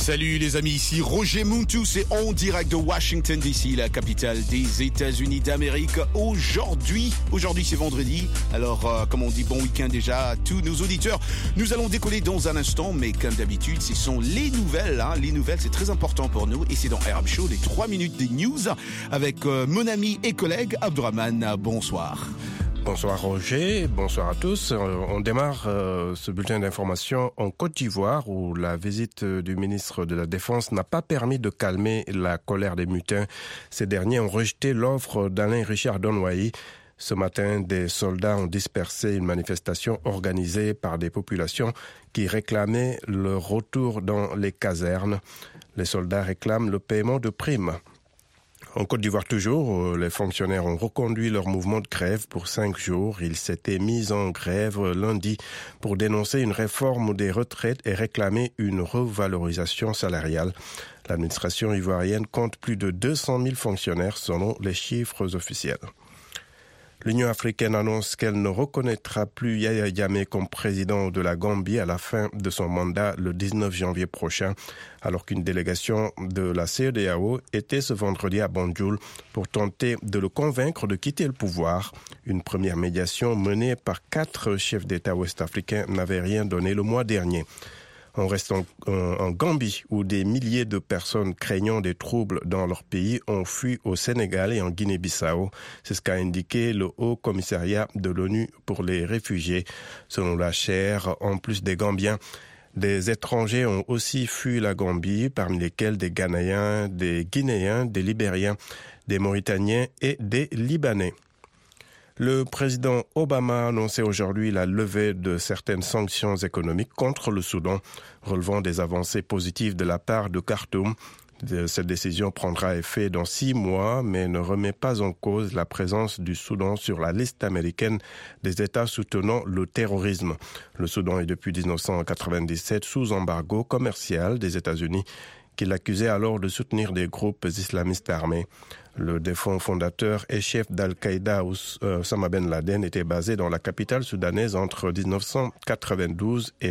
Salut les amis, ici Roger Muntu, c'est en direct de Washington DC, la capitale des États-Unis d'Amérique. Aujourd'hui c'est vendredi, alors comme on dit, bon week-end déjà à tous nos auditeurs. Nous allons décoller dans un instant, mais comme d'habitude, ce sont les nouvelles. Les nouvelles, c'est très important pour nous et c'est dans RM Show, les 3 minutes des news avec mon ami et collègue Abdurrahman. Bonsoir. Bonsoir Roger, bonsoir à tous. On démarre ce bulletin d'information en Côte d'Ivoire où la visite du ministre de la Défense n'a pas permis de calmer la colère des mutins. Ces derniers ont rejeté l'offre d'Alain Richard Donwayi. Ce matin, des soldats ont dispersé une manifestation organisée par des populations qui réclamaient le retour dans les casernes. Les soldats réclament le paiement de primes. En Côte d'Ivoire toujours, les fonctionnaires ont reconduit leur mouvement de grève pour 5 jours. Ils s'étaient mis en grève lundi pour dénoncer une réforme des retraites et réclamer une revalorisation salariale. L'administration ivoirienne compte plus de 200 000 fonctionnaires selon les chiffres officiels. L'Union africaine annonce qu'elle ne reconnaîtra plus Yaya Jammeh comme président de la Gambie à la fin de son mandat le 19 janvier prochain, alors qu'une délégation de la CEDEAO était ce vendredi à Banjul pour tenter de le convaincre de quitter le pouvoir. Une première médiation menée par 4 chefs d'État ouest-africains n'avait rien donné le mois dernier. On reste en Gambie où des milliers de personnes craignant des troubles dans leur pays ont fui au Sénégal et en Guinée-Bissau. C'est ce qu'a indiqué le Haut Commissariat de l'ONU pour les réfugiés. Selon la chaire, en plus des Gambiens, des étrangers ont aussi fui la Gambie, parmi lesquels des Ghanéens, des Guinéens, des Libériens, des Mauritaniens et des Libanais. Le président Obama a annoncé aujourd'hui la levée de certaines sanctions économiques contre le Soudan, relevant des avancées positives de la part de Khartoum. Cette décision prendra effet dans 6 mois, mais ne remet pas en cause la présence du Soudan sur la liste américaine des États soutenant le terrorisme. Le Soudan est depuis 1997 sous embargo commercial des États-Unis, qui l'accusait alors de soutenir des groupes islamistes armés. Le défunt fondateur et chef d'Al-Qaïda, Osama Ben Laden, était basé dans la capitale soudanaise entre 1992 et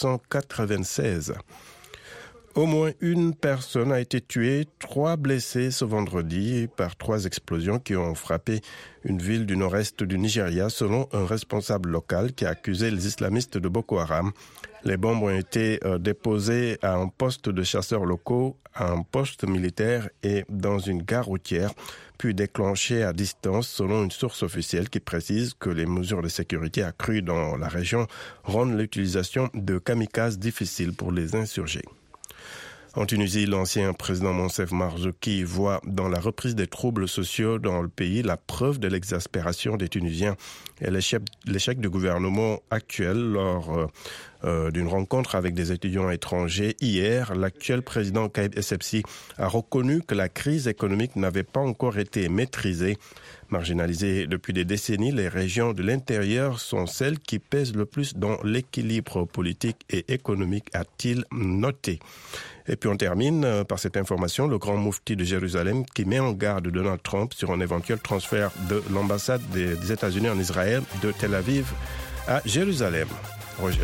1996. Au moins une personne a été tuée, 3 blessés ce vendredi par 3 explosions qui ont frappé une ville du nord-est du Nigeria, selon un responsable local qui a accusé les islamistes de Boko Haram. Les bombes ont été déposées à un poste de chasseurs locaux, à un poste militaire et dans une gare routière, puis déclenchées à distance selon une source officielle qui précise que les mesures de sécurité accrues dans la région rendent l'utilisation de kamikazes difficile pour les insurgés. En Tunisie, l'ancien président Moncef Marzouki voit dans la reprise des troubles sociaux dans le pays la preuve de l'exaspération des Tunisiens et l'échec du gouvernement actuel lors d'une rencontre avec des étudiants étrangers. Hier, l'actuel président Kaïb Essebsi a reconnu que la crise économique n'avait pas encore été maîtrisée. Marginalisées depuis des décennies, les régions de l'intérieur sont celles qui pèsent le plus dans l'équilibre politique et économique, a-t-il noté. Et puis on termine par cette information, le grand moufti de Jérusalem qui met en garde Donald Trump sur un éventuel transfert de l'ambassade des États-Unis en Israël de Tel Aviv à Jérusalem. Roger.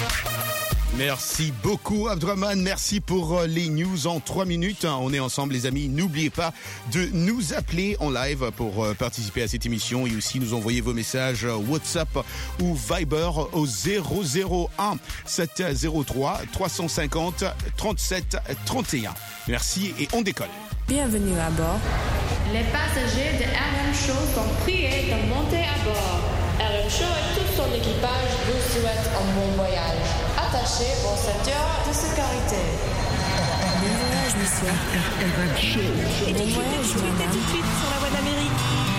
Merci beaucoup Abdurrahman, merci pour les news en 3 minutes. On est ensemble les amis, n'oubliez pas de nous appeler en live pour participer à cette émission et aussi nous envoyer vos messages WhatsApp ou Viber au 001 703 350 37 31. Merci et on décolle. Bienvenue à bord. Les passagers de RM Show sont priés de monter à bord. RM Show et tout son équipage vous souhaitent un bon voyage. Attachez vos ceintures de sécurité. Bon voyage, monsieur. RM Show. Bon voyage, madame. Tout de suite sur la voie d'Amérique.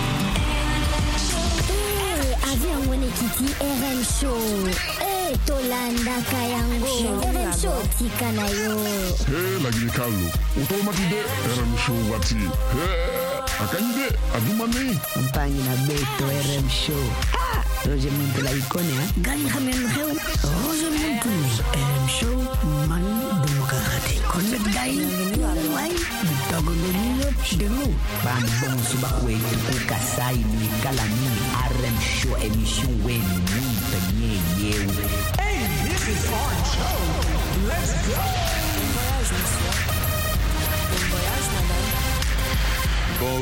Avion Wenekiti RM Show. Tolanda Kayango. RM Show Tikanayo. Lagi Carlo. Automatique RM Show Wati. Akande Adumani. Compagnie na Beto RM Show. Roger Muntu la icône, Gani Hamemreu. Roger Muntu RM Show Man Democratique. Connect Dai. Wai. Bitogolino Chidelo. Ban bon subakwe tu kasai ni kalami RM Show émission wen ni penye yew. Hey, this is our show. Let's go. Bon voyage, monsieur.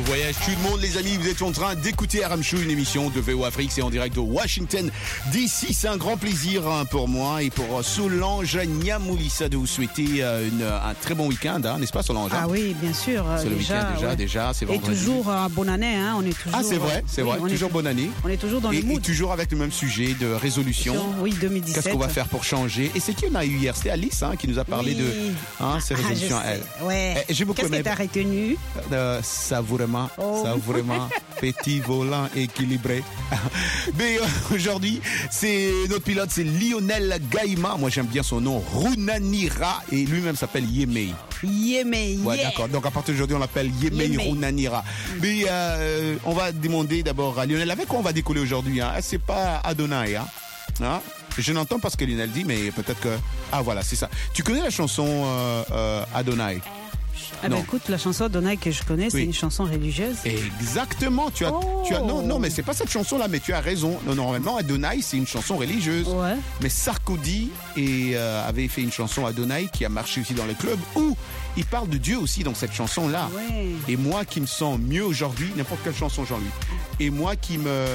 voyage. Tout le monde, les amis, vous êtes en train d'écouter RM Show, une émission de VO Afrique. C'est en direct de Washington DC. C'est un grand plaisir pour moi et pour Solange Niamoulissa de vous souhaiter un très bon week-end, n'est-ce pas, Solange? Ah oui, bien sûr. C'est le week-end déjà, c'est vendredi. Et toujours bonne année, hein. On est toujours. Ah, c'est vrai, toujours bonne année. On est toujours dans le mood. Et toujours avec le même sujet de résolution. Oui, 2017. Qu'est-ce qu'on va faire pour changer? Et c'est qui on a eu hier? C'était Alice qui nous a parlé de ces résolutions. Ouais. J'ai beaucoup aimé. Qu'est-ce que t'as retenu? Savourément, petit volant équilibré. Mais aujourd'hui, c'est notre pilote, c'est Lionel Gaïma. Moi, j'aime bien son nom, Runanira, et lui-même s'appelle Yemei. Ouais, d'accord. Donc à partir d'aujourd'hui, on l'appelle Yemei Runanira. Mais on va demander d'abord à Lionel, avec quoi on va décoller aujourd'hui? C'est pas Adonai, Je n'entends pas ce que Lionel dit, mais peut-être que... Ah voilà, c'est ça. Tu connais la chanson Adonai? Ah ben écoute, la chanson Adonai que je connais, c'est une chanson religieuse. Exactement. Tu as non, mais c'est pas cette chanson-là, mais tu as raison. Non, normalement, Adonai, c'est une chanson religieuse. Ouais. Mais Sarkozy avait fait une chanson Adonai qui a marché aussi dans les clubs où il parle de Dieu aussi dans cette chanson-là. Ouais. Et moi qui me sens mieux aujourd'hui, n'importe quelle chanson, Jean-Louis. Et moi qui me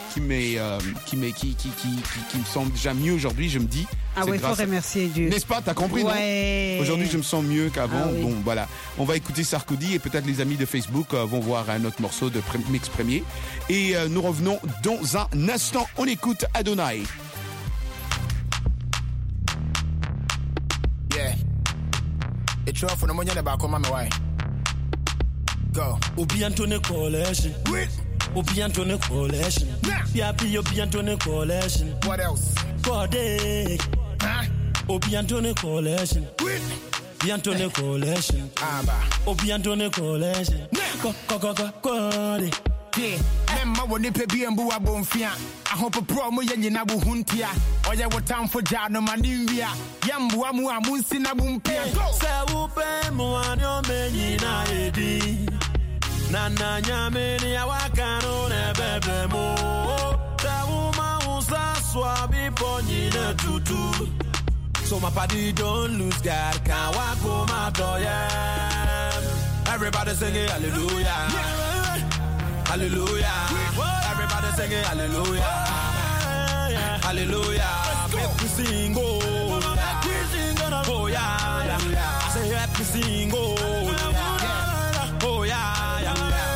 sens déjà mieux aujourd'hui, je me dis. Ah ouais, il faut remercier Dieu. N'est-ce pas? T'as compris, ouais. Non? Aujourd'hui, je me sens mieux qu'avant. Ah oui. Bon, voilà. On va écouter Sarkozy et peut-être les amis de Facebook vont voir un autre morceau de Mix Premier. Et nous revenons dans un instant. On écoute Adonai. Yeah. It's off for the money about come on my way. Go. Obiantone Coalition. Obiantone Coalition. Piapi Obiantone Coalition. What else? Body. Obiantone Coalition. Obiantone Coalition. Obiantone Coalition. Go. Yeah, memma woni pe bi embu abonfia. Ahopo pro mo ye nyina bu huntia. Oye wo time for ja no manimvia. Yambu amu amunsi na bumpia. Se wo pe mo anyo menyina edi. Nana nyame ni awakano ne bebe mo. Se wo ma unsa swabi ponyina tutu. So my party don't lose God, can't walk home out of everybody singing hallelujah. Hallelujah. Everybody singing hallelujah. Hallelujah. Make me sing, oh yeah. I say let me sing, oh yeah.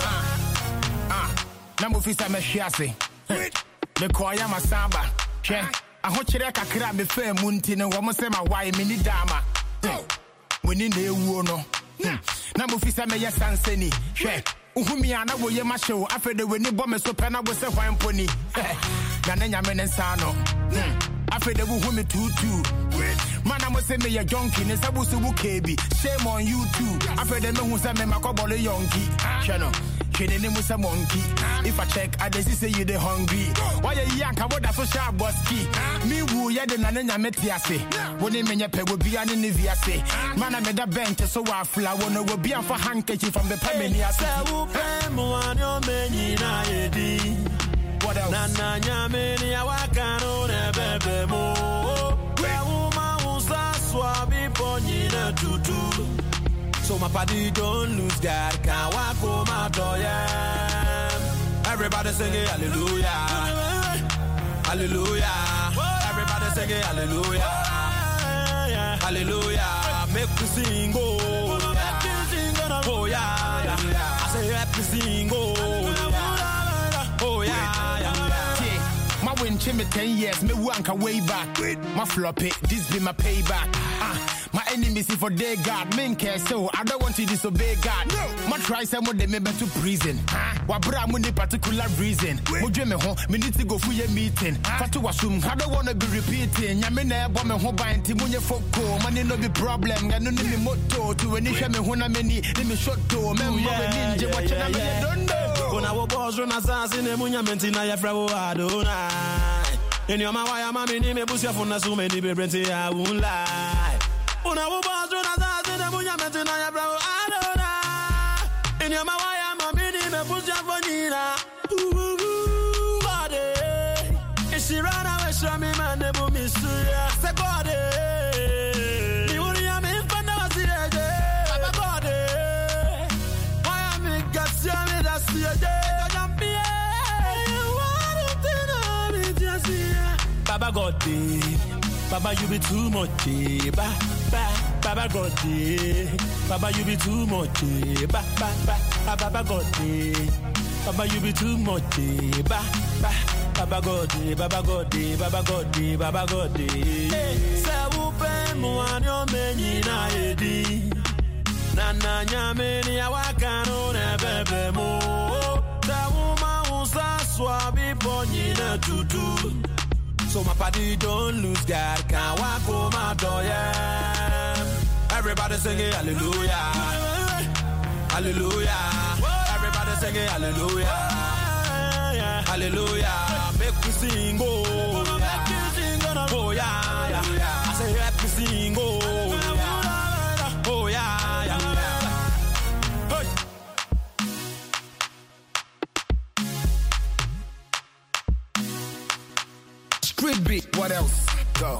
Namu fisa me shiase. Me koya masamba. Che. Ahokyere kakra me fa munti ne wo mo se ma wai me ni dama. Woni na ewu no. Na mo fisa me yesansani. Hwe. Uhumia na wo ye ma hyew afede weni bɔ me so pɛ na wo se hwan poni. Na na nyame ne nsa no. Afede wo hu me tutu. Mana mo se me ye jonki ne sabu su bu kebi. Shame on you too. Afede me hu se me makobole yonki. Hwe no. Kene ne musa monkey. If I check, I just say you the hungry. Why you yanka what so sharp boski? Me woo ya de nana nyametiase. Woni menye pe wo bia ne viase. Mana me da bench so wa fla wono wo bia for handkerchief from the pemeni ase. Se wo pe mo anyo menyi na edi. What else? Nana nyame ni awakano ne bebe mo. We wo ma unsa swabi ponyina tutu. So my party don't lose God, can't walk home out of everybody singing hallelujah. Hallelujah. Everybody singing hallelujah. Hallelujah. Make me sing, oh yeah. I say let me sing, oh yeah. My win chime 10 years, me wanka way back. My floppy, this be my payback. My enemies if for their God, men care so I don't want to disobey God. No. My try some of them me to prison. Wa bra mo ni particular reason. Mo dwe me ho, me need to go for your meeting. Fatu wasum, I don't want to be repeating. Nya me na ebo me ho ban ti mo nye foko. Money no be problem, ga no ni me moto. To any hwe me ho na me ni me shot to. Me mo be ninja watch na me don't know. When I was born on assassin e munya menti na ya frawo Adonai. In your mawaya mami ni me busia funa so me di be brenti I won't lie. Una wo bazo na zaze de munya menti na ya bravo Adonai. In your mawaya mami ni me busia fonina. Body. If she run away, show me man de bu misuya. Se body. Ni uri ya me fanda wasirege. Baba body. Why am I got you me da God, Baba, you be too much, Baba God, Baba, you be too much, Baba God, Baba, you be too much, Baba God, Baba God, Baba God, Baba God. Sewupe muanyo menyi na edi, nana nyameni awakano ne bebe mo. Sewuma usa swabi ponyi na tutu. So my party don't lose God, can't walk home my door, yeah. Everybody singing hallelujah, hallelujah. Everybody singing hallelujah, hallelujah. Make me sing, oh yeah, yeah. I say let me sing, oh yeah, yeah. Hey. Street beat, what else? Go.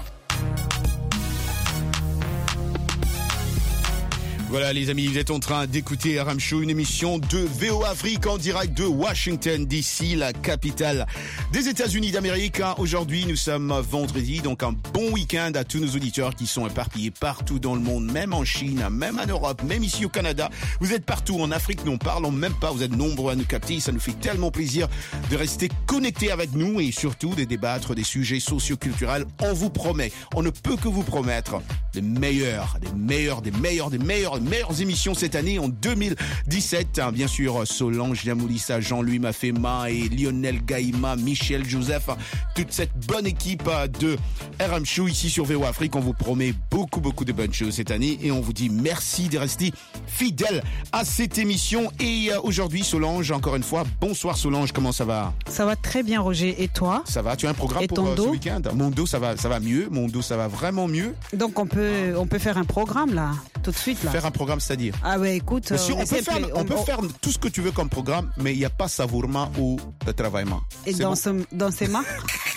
Voilà les amis, vous êtes en train d'écouter RM Show, une émission de VO Afrique en direct de Washington DC, la capitale des États-Unis d'Amérique. Aujourd'hui, nous sommes vendredi, donc un bon week-end à tous nos auditeurs qui sont éparpillés partout dans le monde, même en Chine, même en Europe, même ici au Canada. Vous êtes partout en Afrique, n'en parlons même pas, vous êtes nombreux à nous capter. Ça nous fait tellement plaisir de rester connectés avec nous et surtout de débattre des sujets socio-culturels. On vous promet, on ne peut que vous promettre des meilleures émissions cette année en 2017. Bien sûr, Solange Yamoulissa, Jean-Louis Mafema et Lionel Gaïma, Michel Joseph, toute cette bonne équipe de RM Show ici sur VO Afrique. On vous promet beaucoup de bonnes choses cette année et on vous dit merci de rester fidèles à cette émission. Et aujourd'hui, Solange, encore une fois, bonsoir Solange, comment ça va? Ça va très bien Roger, et toi? Ça va, tu as un programme pour ce week-end? Mon dos, ça va mieux, mon dos, ça va vraiment mieux. Donc on peut faire un programme là, tout de suite là. Faire un programme, c'est-à-dire? Ah ouais, écoute, on peut faire tout ce que tu veux comme programme, mais il n'y a pas savourement ou travaillement. Et dans ces mains.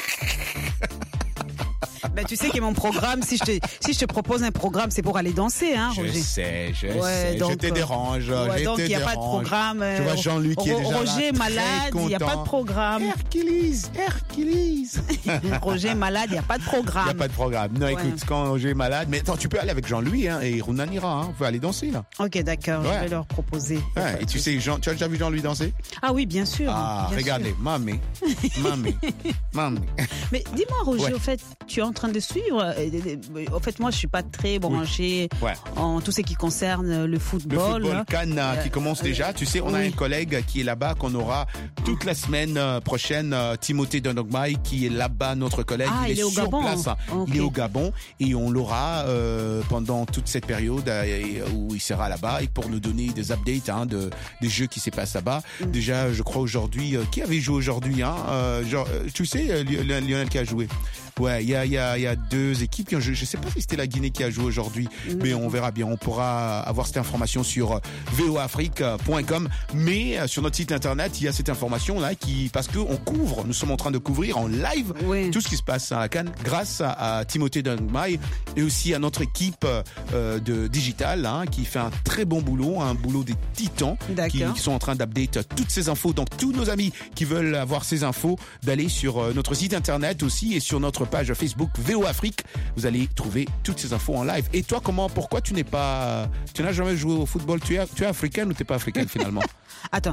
Ben, tu sais que mon programme, si je te propose un programme, c'est pour aller danser, hein, Roger. Je sais. Donc, je te dérange. Ouais, donc, il n'y a pas de programme. Tu vois Jean-Luc qui est déjà là, Roger est malade, il n'y a pas de programme. Hercules. Roger est malade, il n'y a pas de programme. Il n'y a pas de programme. Non, écoute, quand Roger est malade, mais attends, tu peux aller avec Jean-Louis, hein, et Ronan ira, hein. On peut aller danser, là. Ok, d'accord, je vais leur proposer. Ouais, et tu sais, tu as déjà vu Jean-Louis danser? Ah oui, bien sûr. Ah, bien regardez, sûr. Mamie. Mais dis-moi, Roger, au fait, tu es en train de suivre. En fait, moi, je suis pas très branché en tout ce qui concerne le football. Le football Cannes qui commence déjà. Tu sais, on a un collègue qui est là-bas qu'on aura toute la semaine prochaine. Timothée Dondogmaï qui est là-bas, notre collègue. Ah, il est sur Gabon. Place. Okay. Il est au Gabon et on l'aura pendant toute cette période où il sera là-bas et pour nous donner des updates des jeux qui se passent là-bas. Déjà, je crois aujourd'hui, qui avait joué aujourd'hui, hein, tu sais, Lionel qui a joué. Ouais, il y a deux équipes. Je sais pas si c'était la Guinée qui a joué aujourd'hui, mais on verra bien. On pourra avoir cette information sur voafrique.com, mais sur notre site internet, il y a cette information là parce que nous sommes en train de couvrir en live tout ce qui se passe à Cannes grâce à Timothée Dongmai et aussi à notre équipe de digital qui fait un très bon boulot, un boulot des titans qui sont en train d'update toutes ces infos. Donc tous nos amis qui veulent avoir ces infos, d'aller sur notre site internet aussi et sur notre page Facebook VO Afrique, vous allez trouver toutes ces infos en live. Et toi, pourquoi tu n'as jamais joué au football? Tu es africaine ou t'es pas africaine finalement? Attends,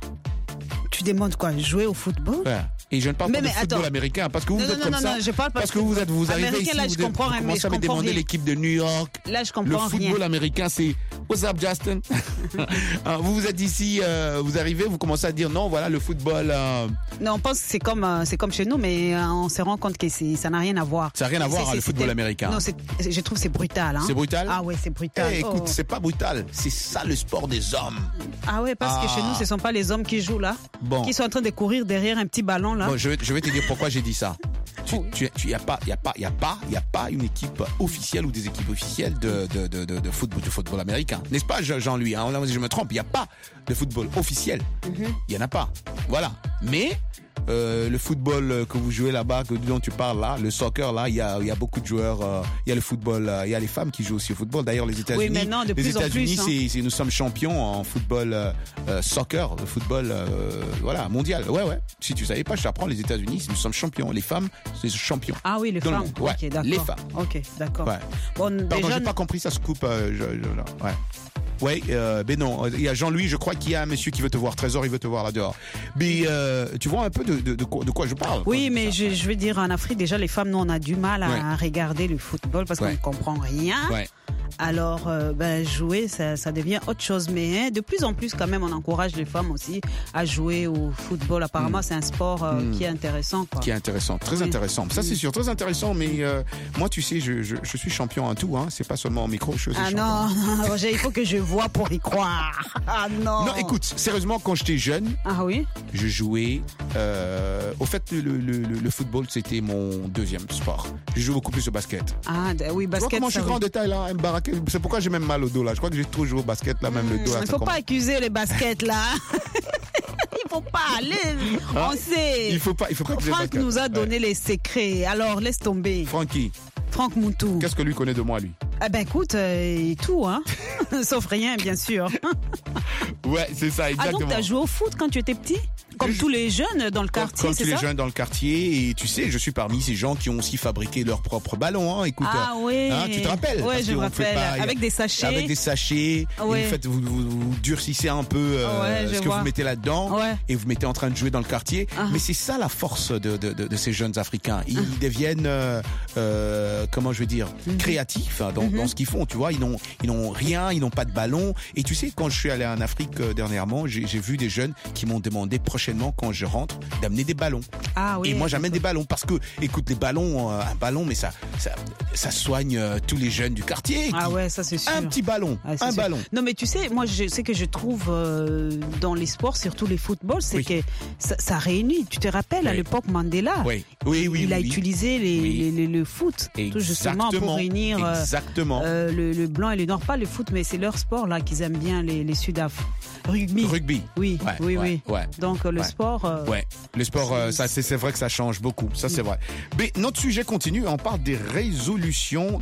tu demandes quoi? Jouer au football? Ouais. Et je ne parle pas de football américain parce que vous êtes comme ça. Je parle parce que vous arrivez ici, là, vous commencez à me demander l'équipe de New York. Là, je comprends rien. Le football américain, c'est what's up, Justin? Vous êtes ici, vous arrivez, vous commencez à dire non, voilà le football. Non, on pense que c'est comme chez nous, mais on se rend compte que ça n'a rien à voir. Ça n'a rien à voir le football américain. Non, je trouve que c'est brutal. Hein. C'est brutal? Ah ouais, c'est brutal. Écoute, c'est pas brutal, c'est ça le sport des hommes. Ah ouais, parce que chez nous, ce sont pas les hommes qui jouent là, qui sont en train de courir derrière un petit ballon là. Bon, je vais te dire pourquoi j'ai dit ça. Il y a pas une équipe officielle ou des équipes officielles de football américain. N'est-ce pas, Jean-Louis? Je me trompe, il n'y a pas de football officiel. Il y en a pas. Voilà. Mais le football que vous jouez là-bas, dont tu parles là, le soccer là, il y a beaucoup de joueurs. Il y a le football, il y a les femmes qui jouent aussi au football. D'ailleurs, les États-Unis, maintenant, de plus en plus, nous sommes champions en football, soccer, le football, voilà, mondial. Ouais. Si tu savais pas, je t'apprends, les États-Unis, nous sommes champions. Les femmes, c'est champions. Ah oui, les femmes. Ouais, ok, d'accord. les femmes. Ok, d'accord. Ouais. Bon, pardon, j'ai pas compris, ça se coupe. Ouais. Oui, ben non, il y a Jean-Louis, je crois qu'il y a un monsieur qui veut te voir, Trésor, il veut te voir là dehors. Mais tu vois un peu de quoi je parle. Oui, mais je veux dire, en Afrique, déjà, les femmes, nous, on a du mal à regarder le football parce qu'on ne comprend rien. Ouais. Alors, jouer, ça devient autre chose. Mais de plus en plus, quand même, on encourage les femmes aussi à jouer au football. Apparemment, c'est un sport qui est intéressant. Quoi. Qui est intéressant, très intéressant. Ça, c'est sûr, très intéressant. Mais moi, tu sais, je suis champion en tout. Hein. C'est pas seulement au micro. Je suis champion. Non, Roger, il faut que je vois pour y croire. Ah non. Non, écoute, sérieusement, quand j'étais jeune, je jouais. Au fait, le football, c'était mon deuxième sport. Je joue beaucoup plus au basket. Ah oui, basket. Tu vois comment je suis grand en détail là, c'est pourquoi j'ai même mal au dos là. Je crois que j'ai trop joué au basket là, même le dos. Il ne faut pas accuser les baskets là. Il faut pas aller. On sait. Il faut pas Franck nous a donné les secrets. Alors laisse tomber. Franck Moutou. Qu'est-ce que lui connaît de moi, lui? Écoute, tout, hein. Sauf rien, bien sûr. Ouais, c'est ça, exactement. Ah, donc t'as joué au foot quand tu étais petit? Comme tous les jeunes dans le quartier, c'est ça? Comme tous les jeunes dans le quartier. Et tu sais, je suis parmi ces gens qui ont aussi fabriqué leur propre ballon, hein. Écoute. Ah oui. Hein, tu te rappelles? Ouais, je me rappelle. Avec des sachets. Avec des sachets. Ouais. Et en fait, vous durcissez un peu ce que vous mettez là-dedans. Ouais. Et vous mettez en train de jouer dans le quartier. Mais c'est ça la force de ces jeunes Africains. Ils deviennent, comment je veux dire, créatifs dans ce qu'ils font. Tu vois, ils n'ont rien, ils n'ont pas de ballon. Et tu sais, quand je suis allé en Afrique dernièrement, j'ai vu des jeunes qui m'ont demandé prochainement, quand je rentre, d'amener des ballons. Ah oui. Et moi, j'amène des ballons parce que, écoute, les ballons, un ballon, mais ça soigne tous les jeunes du quartier. Ah ouais, ça c'est sûr. Un petit ballon, un ballon. Non, mais tu sais, moi, ce que je trouve dans les sports, surtout les footballs, c'est que ça réunit. Tu te rappelles, à l'époque Mandela, il a utilisé le foot, tout justement pour réunir le blanc et le nord. Pas le foot, mais c'est leur sport là qu'ils aiment bien, les Sudaf. Rugby. Oui. Donc le sport. Le sport, ça c'est vrai que ça change beaucoup. Ça c'est vrai. Mais notre sujet continue. On parle des résolutions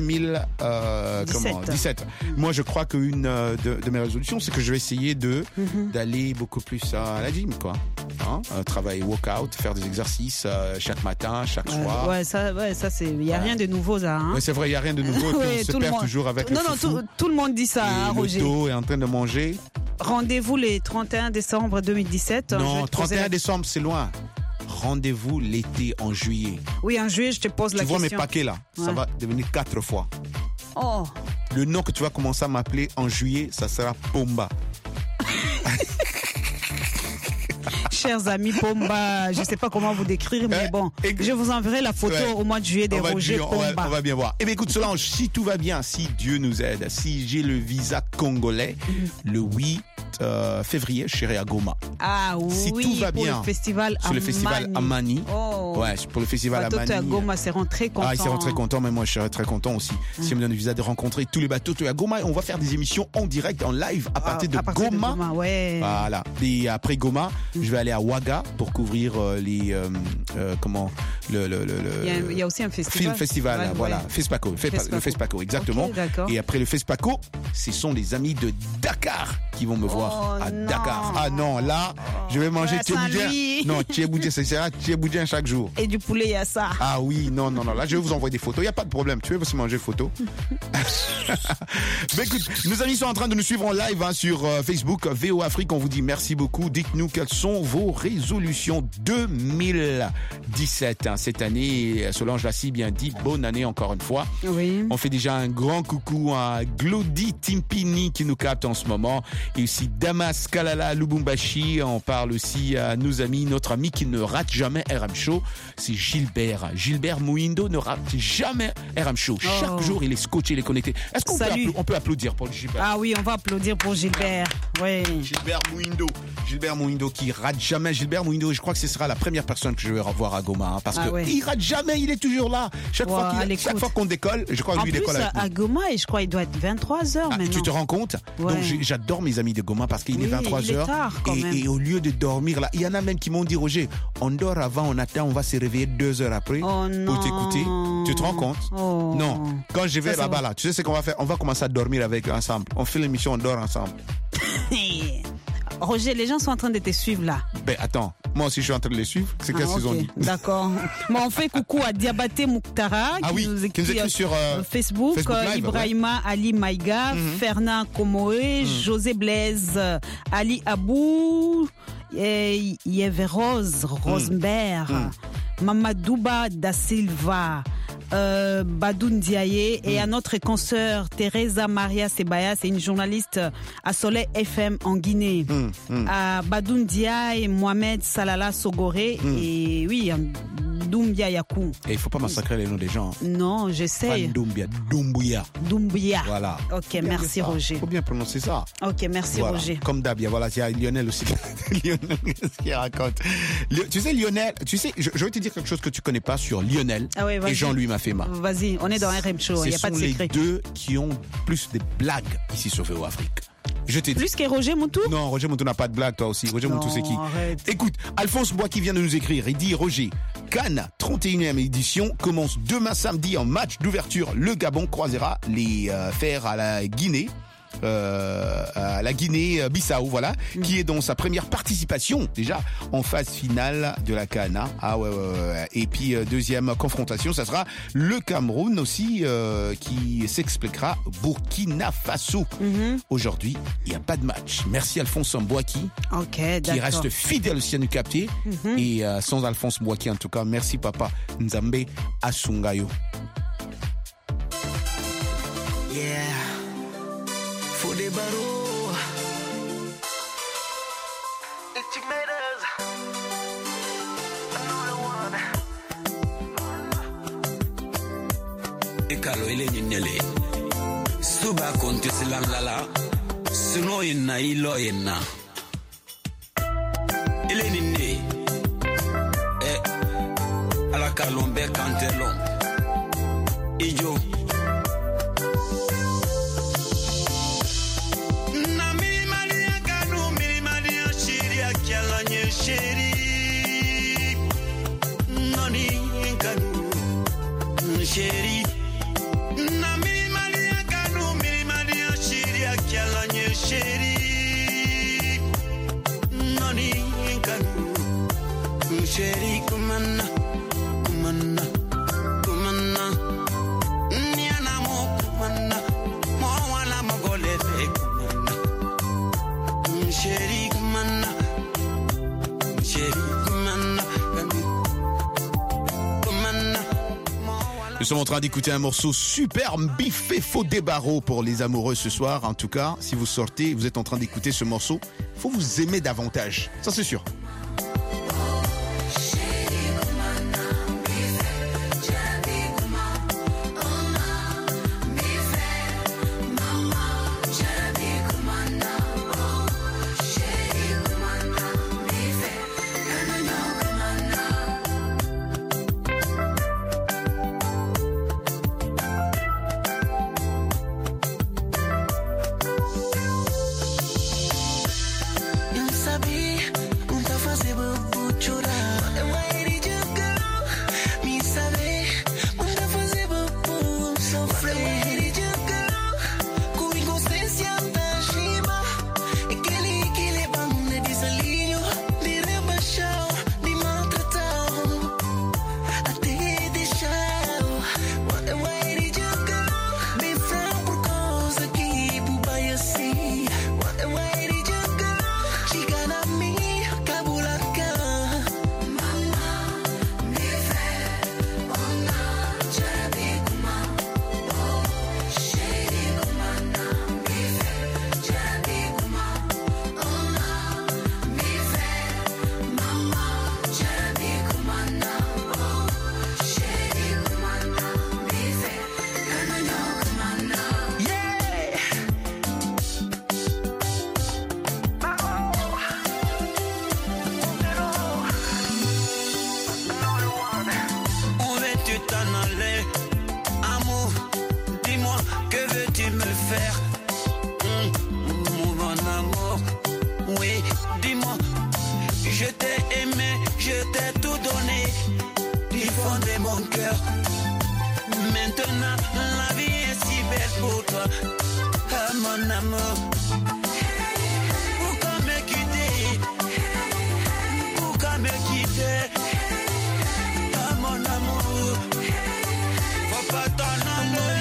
2017. Moi, je crois qu'une de mes résolutions, c'est que je vais essayer d'aller beaucoup plus à la gym, quoi. Hein? Travailler, workout, faire des exercices chaque matin, chaque soir. Ça c'est. Il y a rien de nouveau là. Hein? Ouais, c'est vrai, il y a rien de nouveau. On se perd toujours avec le foufou. Non, tout le monde dit ça, et Roger. Le dos est en train de manger. Rendez-vous les 31 décembre 2017. Non, 31 décembre, c'est loin. Rendez-vous l'été en juillet. Oui, en juillet, je te pose la question. Tu vois mes paquets là, ça va devenir 4 fois. Oh. Le nom que tu vas commencer à m'appeler en juillet, ça sera Pomba. Chers amis Pomba, je ne sais pas comment vous décrire, mais bon, je vous enverrai la photo au mois de juillet des Roger Pomba. On va bien voir. Eh bien, écoute, Solange, si tout va bien, si Dieu nous aide, si j'ai le visa congolais, le 8 février, je serai à Goma. Ah oui, si tout va bien, pour le festival Amani. Sur le festival Amani. Oh. Ouais, pour le festival Amani. Bateau à Goma seront très contents. Ah, ils seront très contents, mais moi je serai très content aussi. Si on me donne le visa de rencontrer tous les bateaux à Goma, on va faire des émissions en direct, en live, à partir de Goma. Ouais. Voilà. Et après Goma, je vais aller à Ouaga pour couvrir les il y a aussi un festival. Film festival, voilà. FESPACO. Le FESPACO, exactement. Okay, et après le FESPACO, ce sont les amis de Dakar qui vont me voir à Dakar. Ah non, là, je vais manger tchèboudien. Non, tchèboudien, c'est ça, tchèboudien chaque jour. Et du poulet, il y a ça. Ah oui, non, là, je vais vous envoyer des photos. Il n'y a pas de problème. Tu veux aussi manger photos. Mais écoute, nos amis sont en train de nous suivre en live sur Facebook, VO Afrique. On vous dit merci beaucoup. Dites-nous quelles sont vos résolutions 2017. Cette année, Solange l'a si bien dit, bonne année encore une fois. Oui. On fait déjà un grand coucou à Glody Timpini qui nous capte en ce moment. Et aussi Damas Kalala Lubumbashi. On parle aussi à nos amis, notre ami qui ne rate jamais RM Show, c'est Gilbert. Gilbert Mouindo ne rate jamais RM Show. Chaque jour, il est scotché, il est connecté. Est-ce qu'on peut applaudir pour Gilbert? Ah oui, on va applaudir pour Gilbert. Oui. Gilbert Mouindo qui rate jamais. Gilbert Mouindo, je crois que ce sera la première personne que je vais revoir à Goma, parce que il rate jamais, il est toujours là. Chaque fois qu'on décolle, je crois que lui il décolle avec nous. À Goma, et je crois qu'il doit être 23h maintenant. Tu te rends compte? Donc j'adore mes amis de Goma. hein, parce qu'il est 23h. Et au lieu de dormir là, il y en a même qui m'ont dit, Roger, on dort avant, on attend, on va se réveiller 2 heures après pour t'écouter. Tu te rends compte? Non. Quand je vais là-bas, là, tu sais ce qu'on va faire? On va commencer à dormir ensemble. On fait l'émission, on dort ensemble. Roger, les gens sont en train de te suivre là. Ben attends, moi aussi je suis en train de les suivre. C'est qu'est-ce qu'ils ont dit? D'accord. Bon, on fait coucou à Diabaté Mouktara qui nous écrit sur Facebook Live, Ibrahima Ali Maïga, Fernand Komoé, José Blaise, Ali Abou, Yeverose Rosenberg, Mamadouba da Silva, Badou Ndiaye et à notre consoeur Teresa Maria Sebaya, c'est une journaliste à Soleil FM en Guinée. À Badou Ndiaye, Mohamed Salala Sogoré et oui, Doumbia Yakou. Et il faut pas massacrer les noms des gens. Non, j'essaye. Doumbia. Voilà. Ok, merci Roger. Il faut bien prononcer ça. Ok, merci Roger. Comme d'hab, voilà, il y a Lionel aussi. Lionel qui raconte. Tu sais, Lionel, je vais te dire quelque chose que tu connais pas sur Lionel et Jean-Louis Mafema. Vas-y, on est dans RM Show, il n'y a pas de secret. Ce sont les deux qui ont plus de blagues ici sur VO Afrique. Je t'ai dit. Plus que Roger Moutou? Non, Roger Moutou n'a pas de blague, toi aussi. Roger Moutou, c'est qui? Arrête. Écoute, Alphonse Bois qui vient de nous écrire. Il dit, Roger, Cannes, 31e édition, commence demain samedi en match d'ouverture. Le Gabon croisera les fers à la Guinée. À la Guinée-Bissau, voilà, qui est dans sa première participation déjà en phase finale de la CAN. Et puis deuxième confrontation, ça sera le Cameroun aussi qui s'expliquera Burkina Faso. Aujourd'hui, il n'y a pas de match. Merci Alphonse Mbouaki qui reste fidèle aussi à nous capter. Et sans Alphonse Mbouaki, en tout cas, merci papa Nzambe Asungayo. Yeah. For the barrow, it's matters. Another one. Ikalo ile nyele. Suba konti silalala. Suno inna ilo inna. Ile ninde. Ala kalombe kantelo. Ijo. Chérie, na mi malia kanu mi malia chérie akala nye chérie, nani kanu chérie kumana kumana kumana niana mo kumana mo wala mo golete kumana chérie kumana chérie kumana kumana. Nous sommes en train d'écouter un morceau super biffé faux débarreau pour les amoureux ce soir. En tout cas, si vous sortez, vous êtes en train d'écouter ce morceau, faut vous aimer davantage. Ça, c'est sûr. Sabia, Maintenant, la vie est si belle pour toi. Ah, mon amour. Pourquoi me quitter? Pourquoi me quitter? Ah, mon amour. Faut pas t'en aller.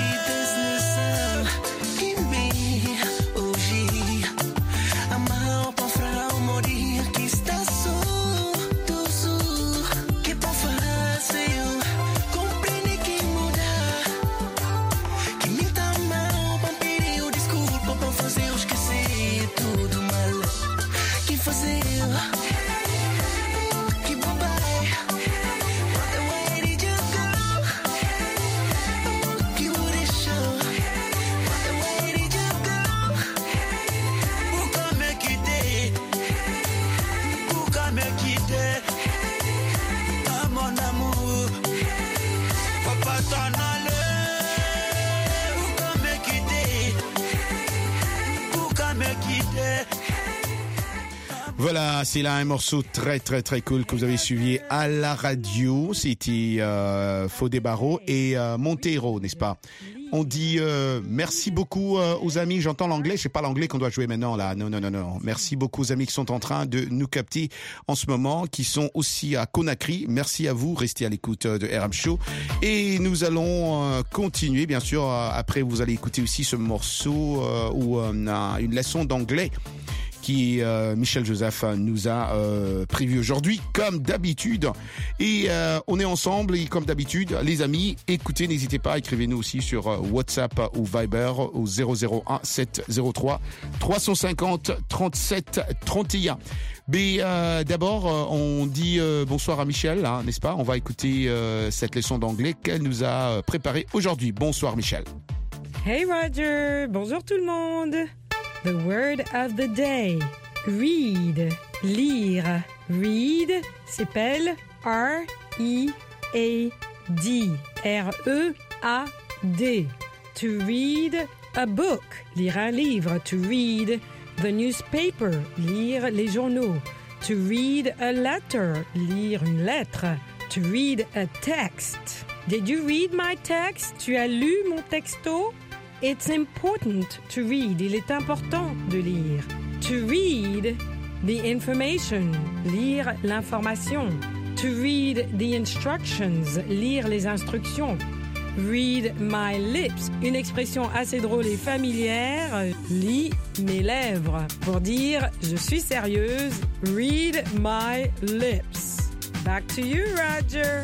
Voilà, c'est là un morceau très très très cool que vous avez suivi à la radio. C'était Fodé Barreau et Montero, n'est-ce pas? On dit merci beaucoup aux amis. J'entends l'anglais, c'est pas l'anglais qu'on doit jouer maintenant là. Non. Merci beaucoup aux amis qui sont en train de nous capter en ce moment, qui sont aussi à Conakry. Merci à vous, restez à l'écoute de RM Show. Et nous allons continuer, bien sûr. Après, vous allez écouter aussi ce morceau où on a une leçon d'anglais qui Michel Joseph nous a prévu aujourd'hui, comme d'habitude. Et on est ensemble, et comme d'habitude, les amis, écoutez, n'hésitez pas, écrivez-nous aussi sur WhatsApp ou Viber au 001 703 350 37 31. Mais d'abord, on dit bonsoir à Michel, hein, n'est-ce pas? On va écouter cette leçon d'anglais qu'elle nous a préparée aujourd'hui. Bonsoir Michel. Hey Roger, bonjour tout le monde. The word of the day. Read. Lire. Read s'appelle R-E-A-D. R-E-A-D. To read a book. Lire un livre. To read the newspaper. Lire les journaux. To read a letter. Lire une lettre. To read a text. Did you read my text? Tu as lu mon texto? It's important to read. Il est important de lire. To read the information. Lire l'information. To read the instructions. Lire les instructions. Read my lips. Une expression assez drôle et familière. Lis mes lèvres. Pour dire je suis sérieuse. Read my lips. Back to you, Roger.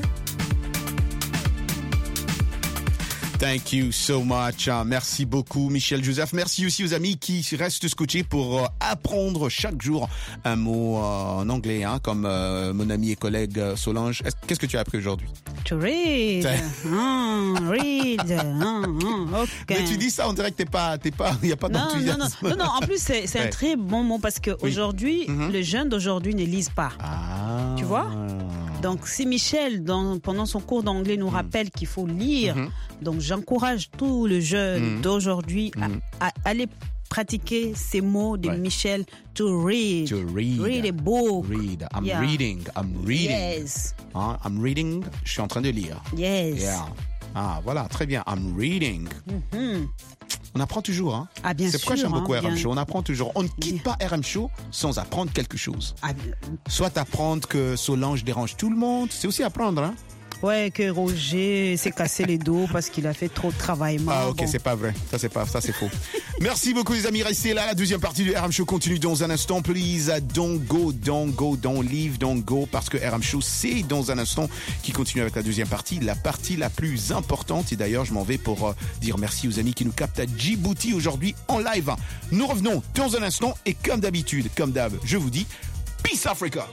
Thank you so much. Merci beaucoup, Michel Joseph. Merci aussi aux amis qui restent scotchés pour apprendre chaque jour un mot en anglais, hein, comme mon ami et collègue Solange. Qu'est-ce que tu as appris aujourd'hui? To read. Read. Okay. Mais tu dis ça, on dirait que t'es pas, il y a pas d'enthousiasme. Non. En plus, c'est un très bon mot parce que aujourd'hui, les jeunes d'aujourd'hui ne lisent pas. Ah. Tu vois? Donc, si Michel, pendant son cours d'anglais, nous rappelle qu'il faut lire, donc j'encourage tous les jeunes d'aujourd'hui à aller pratiquer ces mots de Michel. To read. To read. Read a book. Read. I'm reading. Yes. I'm reading. Je suis en train de lire. Yes. Yeah. Ah, voilà, très bien. I'm reading. On apprend toujours, hein? Ah, bien sûr. C'est pourquoi j'aime beaucoup RM Show. On apprend toujours. On ne quitte pas RM Show sans apprendre quelque chose. Soit apprendre que Solange dérange tout le monde. C'est aussi apprendre, hein? Ouais, que Roger s'est cassé les dos parce qu'il a fait trop de travail. Ah, ok, c'est pas vrai. Ça, c'est faux. Merci beaucoup, les amis. Restez là. La deuxième partie du RM Show continue dans un instant. Please, don't go, don't leave, don't go. Parce que RM Show, c'est dans un instant qui continue avec la deuxième partie. La partie la plus importante. Et d'ailleurs, je m'en vais pour dire merci aux amis qui nous captent à Djibouti aujourd'hui en live. Nous revenons dans un instant. Et comme d'habitude, comme d'hab, je vous dis, Peace Africa.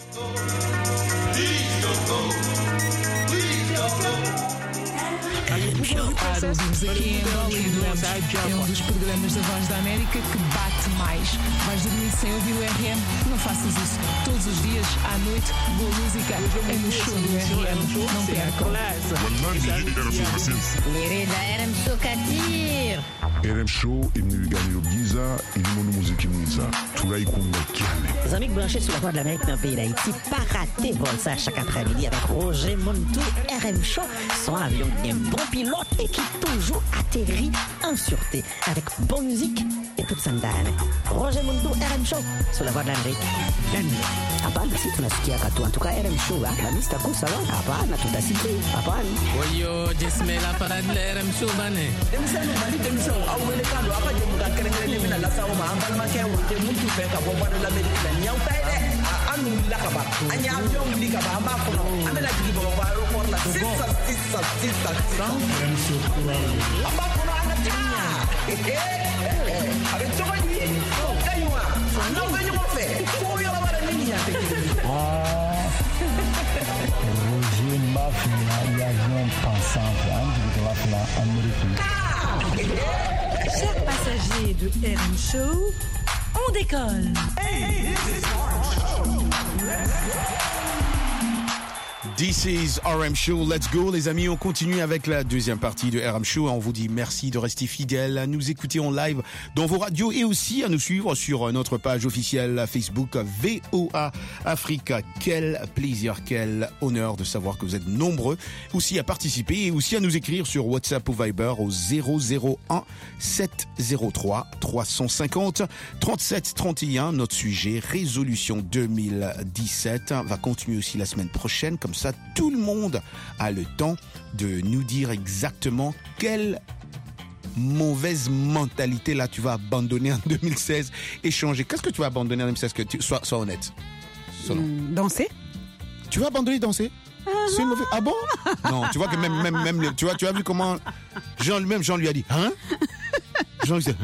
Ouvimos aqui em Angola e é um dos programas da Voz da América que bate mais. Vais dormir sem ouvir o RM? Não faças isso. Todos os dias, à noite, boa música é no show do RM. Não percam. Querida RM Show Kadir. RM Show imniliganiro byiza irimo n'umuziki mwiza turayikunda cyane. Les amis branchés sur la voie de l'Amérique dans le pays d'Haïti, pas raté vol ça chaque après-midi avec Roger Montou, RM Show, son avion un bon pilote et qui toujours atterrit en sûreté avec bonne musique et toute sandane. Roger Montou, RM Show, sur la voie de l'Amérique. Hapana, si tunasikia katu. En tout cas, RM Show, la mista kusa wa. Hapana, tutasikia. Hapana. Oyo, jesme la parade la RM Show bane. Demisano bali demisano awele kalo apa je muka kere mina la sawo ma ambal ma kewu te muntu fe ka bomba de l'Amérique la nyaw tay de anu la ka ba anya avion li ka ba amba ko amela digi bo ba aéroport la sissa RM Show amba ko ana tinya avec toi lui kaywa non venyo mo fe ko yo la bara nini ya te Roger Mafia, l'avion passant de la Amérique. Chers passagers de RM Show, on décolle. This is RM Show, let's go les amis, on continue avec la deuxième partie de RM Show. On vous dit merci de rester fidèles, à nous écouter en live dans vos radios et aussi à nous suivre sur notre page officielle Facebook VOA Africa. Quel plaisir, quel honneur de savoir que vous êtes nombreux aussi à participer et aussi à nous écrire sur WhatsApp ou Viber au 001 703 350 37 31. Notre sujet, résolution 2017, va continuer aussi la semaine prochaine. Comme ça, tout le monde a le temps de nous dire exactement quelle mauvaise mentalité là tu vas abandonner en 2016 et changer. Qu'est-ce que tu vas abandonner en 2016? Sois honnête. Danser. Tu vas abandonner danser? C'est une mauvaise... Ah bon? Non, tu vois que même tu as vu comment Jean lui a dit hein? Jean lui a dit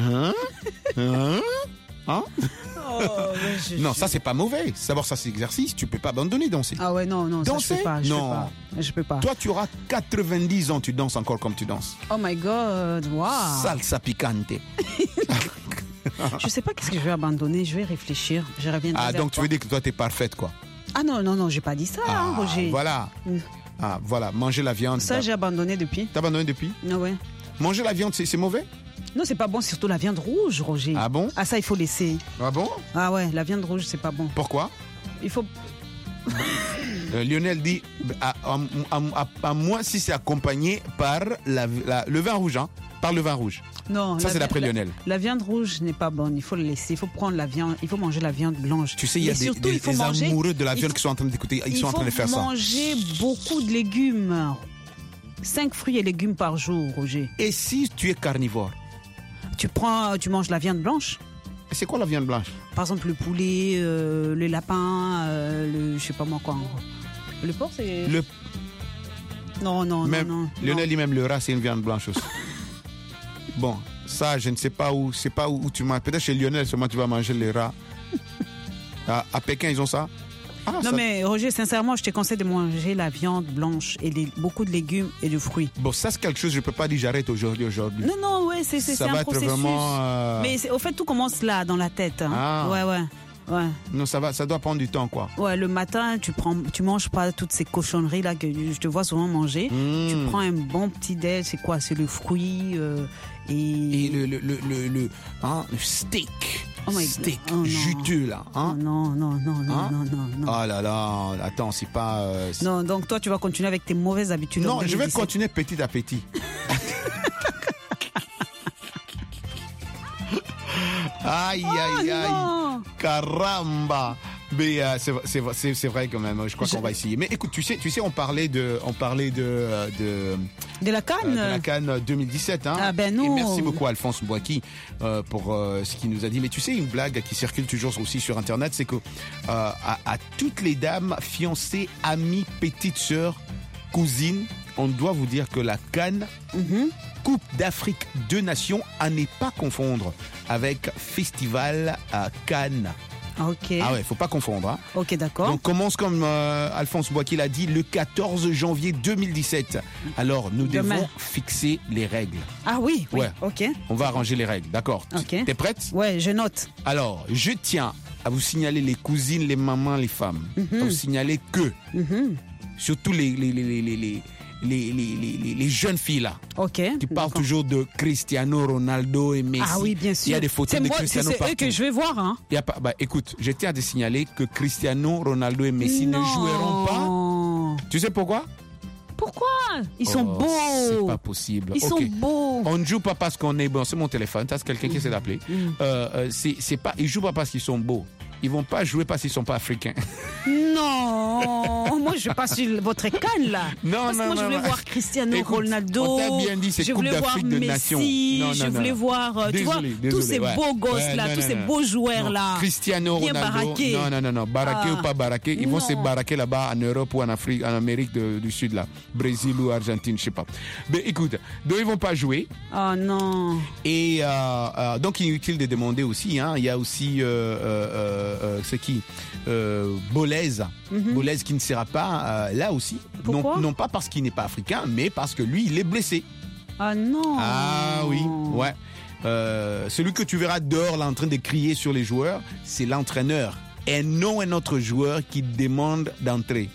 hein? Non, ça c'est pas mauvais. Savoir ça c'est exercice, tu peux pas abandonner danser. Ah ouais, non, danser, ça, je peux pas. Toi tu auras 90 ans, tu danses encore comme tu danses. Oh my God, wow. Salsa picante. Je sais pas qu'est-ce que je vais abandonner, je vais réfléchir. Je reviendrai. Ah donc tu veux dire que toi t'es parfaite quoi? Ah non, j'ai pas dit ça, Roger. Voilà. Ah voilà, manger la viande. Ça j'ai abandonné depuis. T'as abandonné depuis? Ah ouais. Manger la viande c'est mauvais? Non, c'est pas bon, surtout la viande rouge, Roger. Ah bon? Ah ça, il faut laisser. Ah bon? Ah ouais, la viande rouge, c'est pas bon. Pourquoi? Il faut... Lionel dit, à moi si c'est accompagné par le vin rouge, hein? Par le vin rouge. Non. Ça, c'est d'après Lionel. La viande rouge n'est pas bonne, il faut le laisser. Il faut prendre la viande, il faut manger la viande blanche. Tu sais, il y a des amoureux de la viande qui sont en train d'écouter, ils sont en train de faire ça. Il faut manger beaucoup de légumes. 5 fruits et légumes par jour, Roger. Et si tu es carnivore? Tu manges la viande blanche. C'est quoi la viande blanche? Par exemple le poulet, le lapin, je sais pas moi quoi. Le porc c'est... Non. Lionel dit même le rat c'est une viande blanche aussi. Bon, ça je ne sais pas où tu manges. Peut-être chez Lionel seulement tu vas manger les rats. À Pékin ils ont ça? Mais Roger, sincèrement, je te conseille de manger la viande blanche et beaucoup de légumes et de fruits. Bon, ça c'est quelque chose, je peux pas dire j'arrête aujourd'hui. Non, ouais, c'est un processus. Vraiment, Mais au fait, tout commence là, dans la tête. Hein. Ouais. Non, ça doit prendre du temps, quoi. Ouais, le matin, tu manges pas toutes ces cochonneries là que je te vois souvent manger. Tu prends un bon petit déj, c'est quoi? C'est le fruit et le steak. Oh my steak God. juteux là, hein? Non. Oh là là, attends, c'est pas. Non, donc toi tu vas continuer avec tes mauvaises habitudes. Non, je vais continuer petit à petit. Aïe. Caramba. Mais c'est vrai quand même. Je crois qu'on va essayer. Mais écoute, tu sais, on parlait de la CAN. De la CAN 2017. Hein. Ah ben nous. Et merci beaucoup à Alphonse Mbouaki pour ce qu'il nous a dit. Mais tu sais, une blague qui circule toujours aussi sur Internet, c'est que à toutes les dames, fiancées, amies, petites sœurs, cousines, on doit vous dire que la CAN, Coupe d'Afrique de Nations, à ne pas confondre avec Festival à Cannes. Ok. Ah ouais, faut pas confondre. Hein. Ok, d'accord. Donc commence comme Alphonse Mbouaki l'a dit le 14 janvier 2017. Alors nous devons fixer les règles. Ah oui. Ouais. Ok. On va arranger les règles, d'accord. Ok. T'es prête? Ouais, je note. Alors, je tiens à vous signaler les cousines, les mamans, les femmes. À vous signaler que surtout les les jeunes filles là. Ok. Tu parles toujours de Cristiano Ronaldo et Messi. Ah oui, bien sûr. Il y a des photos de Cristiano partout. C'est eux que je vais voir. Hein. Il y a pas, écoute, je tiens à te signaler que Cristiano Ronaldo et Messi ne joueront pas. Tu sais pourquoi? Pourquoi? Ils sont beaux. C'est pas possible. Ils sont beaux. On ne joue pas parce qu'on est bon. C'est mon téléphone. C'est quelqu'un qui essaie d'appeler. C'est pas. Ils jouent pas parce qu'ils sont beaux. Ils vont pas jouer parce qu'ils sont pas africains. Non, moi je passe sur votre canne là. Non, moi je voulais voir Cristiano Ronaldo. On t'a bien dit, c'est je Coupe voulais d'Afrique voir de Messi, Nations. Je voulais voir, tu vois, tous ces beaux gosses là, tous ces beaux joueurs là. Cristiano Ronaldo. Non. Baraqué ou pas baraqué, ils vont se baraquer là-bas en Europe ou en Afrique, en Amérique du Sud là, Brésil ou Argentine, je sais pas. Mais écoute, donc ils vont pas jouer. Oh non. Et donc inutile de demander aussi. Il y a aussi c'est qui? Bolez. Bolez qui ne sera pas là aussi. Non pas parce qu'il n'est pas africain, mais parce que lui, il est blessé. Ah non. Ah oui, ouais. Celui que tu verras dehors là en train de crier sur les joueurs, c'est l'entraîneur et non un autre joueur qui demande d'entrer.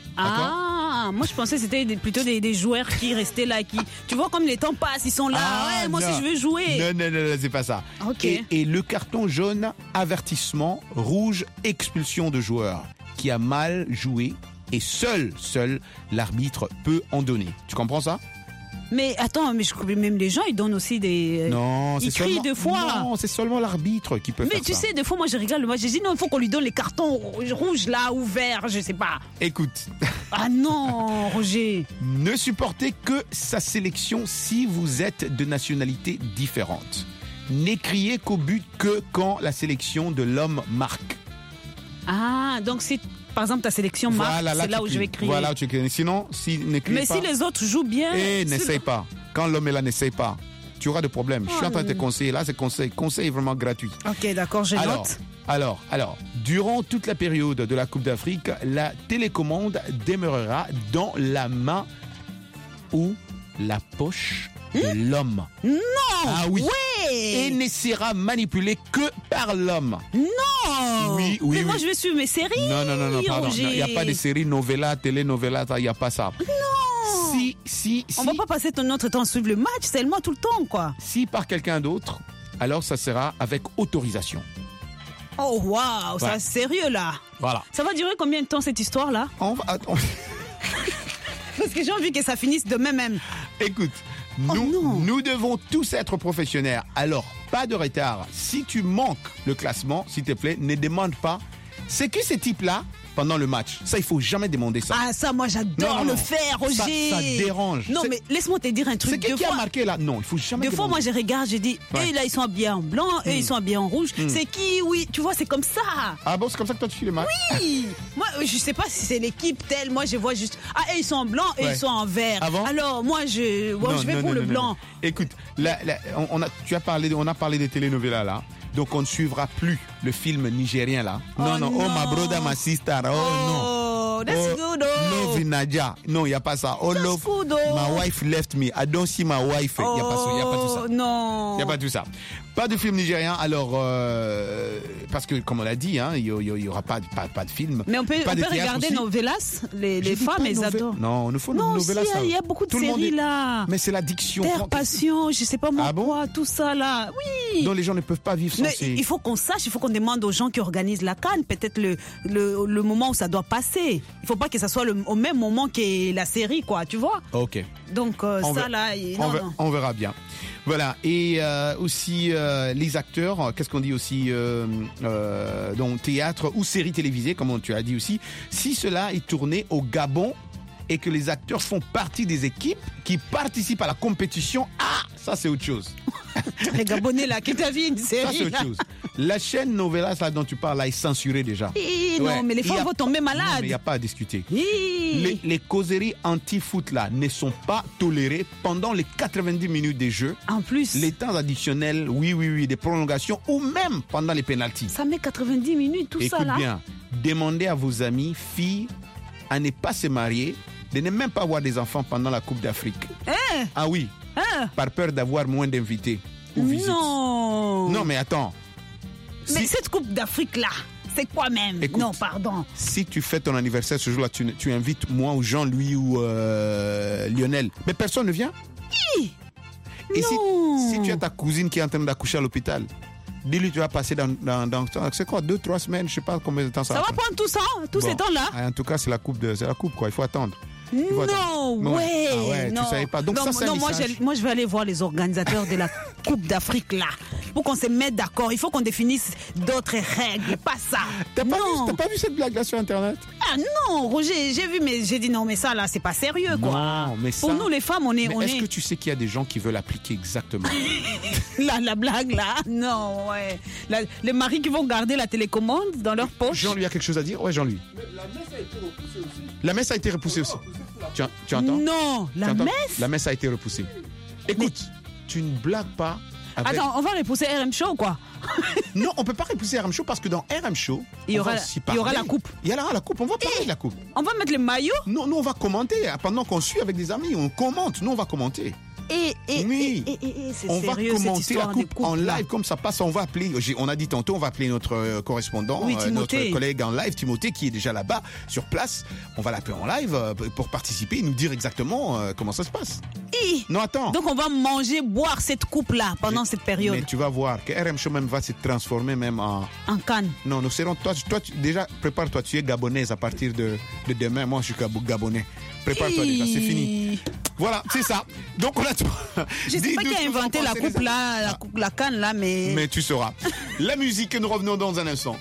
Ah, moi je pensais que c'était plutôt des joueurs qui restaient là, tu vois comme les temps passent, ils sont là, moi aussi je veux jouer. Non, c'est pas ça. Okay. Et le carton jaune, avertissement, rouge, expulsion de joueur qui a mal joué et seul l'arbitre peut en donner. Tu comprends ça? Mais attends, même les gens, ils donnent aussi des... Non, ils crient deux fois. Non, c'est seulement l'arbitre qui peut faire ça. Mais tu sais, des fois, moi, je regarde le match, je dis non, il faut qu'on lui donne les cartons rouges là, ou verts, je sais pas. Écoute. Ah non, Roger. Ne supportez que sa sélection si vous êtes de nationalité différente. N'écriez qu'au but que quand la sélection de l'homme marque. Ah, donc c'est... Par exemple, ta sélection marque, c'est là où je vais crier. Voilà où tu cries. Sinon, n'écris pas. Mais si les autres jouent bien... n'essaye pas. Quand l'homme est là, n'essaye pas. Tu auras des problèmes. Je suis en train de te conseiller. Là, c'est conseil. Conseil vraiment gratuit. Ok, d'accord, je note. Alors, durant toute la période de la Coupe d'Afrique, la télécommande demeurera dans la main ou la poche de l'homme. Non. Ah oui. Ouais. Et ne sera manipulé que par l'homme. Non. Oui. Mais moi, je vais suivre mes séries. Non, pardon. Il n'y a pas de séries, novella, télénovela, il n'y a pas ça. Non. Si. On va pas passer notre temps à suivre le match, seulement tout le temps, quoi. Si par quelqu'un d'autre, alors ça sera avec autorisation. Oh, waouh, ça c'est sérieux, là. Voilà. Ça va durer combien de temps, cette histoire-là? Parce que j'ai envie que ça finisse demain même. Écoute, nous devons tous être professionnels. Alors, pas de retard. Si tu manques le classement, s'il te plaît, ne demande pas. C'est qui ce type-là pendant le match? Ça, il faut jamais demander ça. Ah, ça, moi, j'adore le faire, Roger. Ça dérange. Non, mais laisse-moi te dire un truc. C'est qui a marqué là? Non, il faut jamais. Des fois, moi, je regarde, je dis, là, ils sont habillés en blanc, ils sont habillés en rouge. C'est qui? Oui, tu vois, c'est comme ça. Ah bon, c'est comme ça que toi, tu suis les matchs? Oui. Moi, je sais pas si c'est l'équipe telle. Moi, je vois juste, ils sont en blanc et ils sont en vert. Ah bon? Alors, moi, je vais pour le blanc. Écoute, on a parlé des télénovelas là. Donc on ne suivra plus le film nigérien là. Non. Oh my brother, my sister. Oh no. That's good. Love in Naija. Non, il n'y a pas ça. Oh love. My wife left me. I don't see my wife. Il n'y a pas tout ça. Non. Il n'y a pas tout ça. Pas de film nigérien. Alors, parce que comme on l'a dit, il n'y aura pas de film. Mais on peut regarder novelas. Les femmes, elles adorent. Non, nous faut novelas. Il y a beaucoup de séries là. Mais c'est l'addiction. Terre Passion, je sais pas moi quoi, tout ça là. Oui. Donc les gens ne peuvent pas vivre sans ces... Il faut qu'on sache, il faut qu'on demande aux gens qui organisent la CAN, peut-être le moment où ça doit passer. Il faut pas que ça soit au même moment que la série, quoi, tu vois. Ok. Donc on verra bien. Voilà. Et aussi les acteurs, qu'est-ce qu'on dit aussi donc théâtre ou série télévisée, comme tu as dit aussi. Si cela est tourné au Gabon et que les acteurs font partie des équipes qui participent à la compétition, ça c'est autre chose. Les Gabonais là, qui t'a vu une série. Ça c'est autre chose. La chaîne Novelas là dont tu parles là est censurée déjà. Non, mais les femmes vont tomber malades. Non, mais il n'y a pas à discuter. Les causeries anti-foot là ne sont pas tolérées pendant les 90 minutes des jeux. En plus. Les temps additionnels, oui, des prolongations ou même pendant les pénaltys. Ça met 90 minutes, tout ça là. Écoute bien, demandez à vos amis, filles, à ne pas se marier, de ne même pas avoir des enfants pendant la Coupe d'Afrique. Ah oui. Par peur d'avoir moins d'invités ou visites. Non, mais attends. Mais cette Coupe d'Afrique là, c'est quoi même? Écoute, non, pardon. Si tu fais ton anniversaire ce jour-là, tu invites moi ou Jean-Louis ou Lionel, mais personne ne vient. Et si tu as ta cousine qui est en train d'accoucher à l'hôpital, dis-lui tu vas passer dans c'est quoi, 2-3 semaines, je sais pas combien de temps ça va prendre tout ça, tous ces temps-là. En tout cas, c'est la coupe quoi, il faut attendre. Non, ouais, non. Tu savais pas. Donc moi je vais aller voir les organisateurs de la Coupe d'Afrique là, pour qu'on se mette d'accord. Il faut qu'on définisse d'autres règles, pas ça. T'as pas vu cette blague là sur internet? Ah non, Roger, j'ai vu, mais j'ai dit non, mais ça là, c'est pas sérieux quoi. Non, mais pour nous les femmes, on est. Est-ce que tu sais qu'il y a des gens qui veulent appliquer exactement la blague là? Non, ouais. Les maris qui vont garder la télécommande dans leur poche. Jean-Louis a quelque chose à dire? Ouais, Jean-Louis. La messe a été repoussée aussi. La messe a été repoussée aussi. Tu entends? Non, la messe? La messe a été repoussée. Écoute, tu ne blagues pas. Attends, on va repousser RM Show quoi? Non, on peut pas repousser RM Show parce que dans RM Show, il y aura la coupe. Il y aura la coupe, on va parler de la coupe. On va mettre les maillots? Non, nous on va commenter. Pendant qu'on suit avec des amis, on commente. Nous on va commenter. C'est on sérieux, va commenter la coupe en live là. Comme ça passe. On va appeler, on a dit tantôt, on va appeler notre correspondant, notre collègue en live, Timothée, qui est déjà là-bas sur place. On va l'appeler en live pour participer et nous dire exactement comment ça se passe. Non, attends. Donc on va manger, boire cette coupe-là pendant cette période. Mais tu vas voir que RM Show même va se transformer même en canne. Non, nous serons toi déjà prépare-toi, tu es gabonaise à partir de demain. Moi je suis gabonais. Prépare-toi déjà, c'est fini. Voilà, c'est ça. Donc on a tout. Je sais pas qui a inventé la coupe là, la canne là, mais. Mais tu sauras. La musique, nous revenons dans un instant.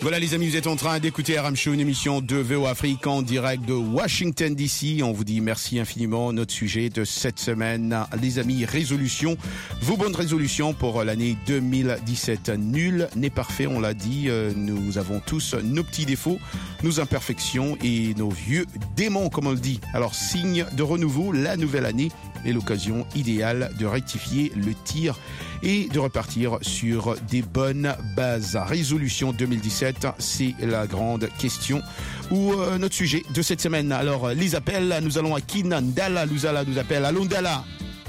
Voilà les amis, vous êtes en train d'écouter RM Show, une émission de VO Afrique en direct de Washington DC. On vous dit merci infiniment. Notre sujet de cette semaine, les amis, résolutions. Vos bonnes résolutions pour l'année 2017. Nul n'est parfait, on l'a dit. Nous avons tous nos petits défauts, nos imperfections et nos vieux démons, comme on le dit. Alors, signe de renouveau, la nouvelle année est l'occasion idéale de rectifier le tir et de repartir sur des bonnes bases. Résolution 2017, c'est la grande question ou notre sujet de cette semaine. Alors, les appels, nous allons à Kina. Ndala Luzala nous appelle. Allô, Ndala.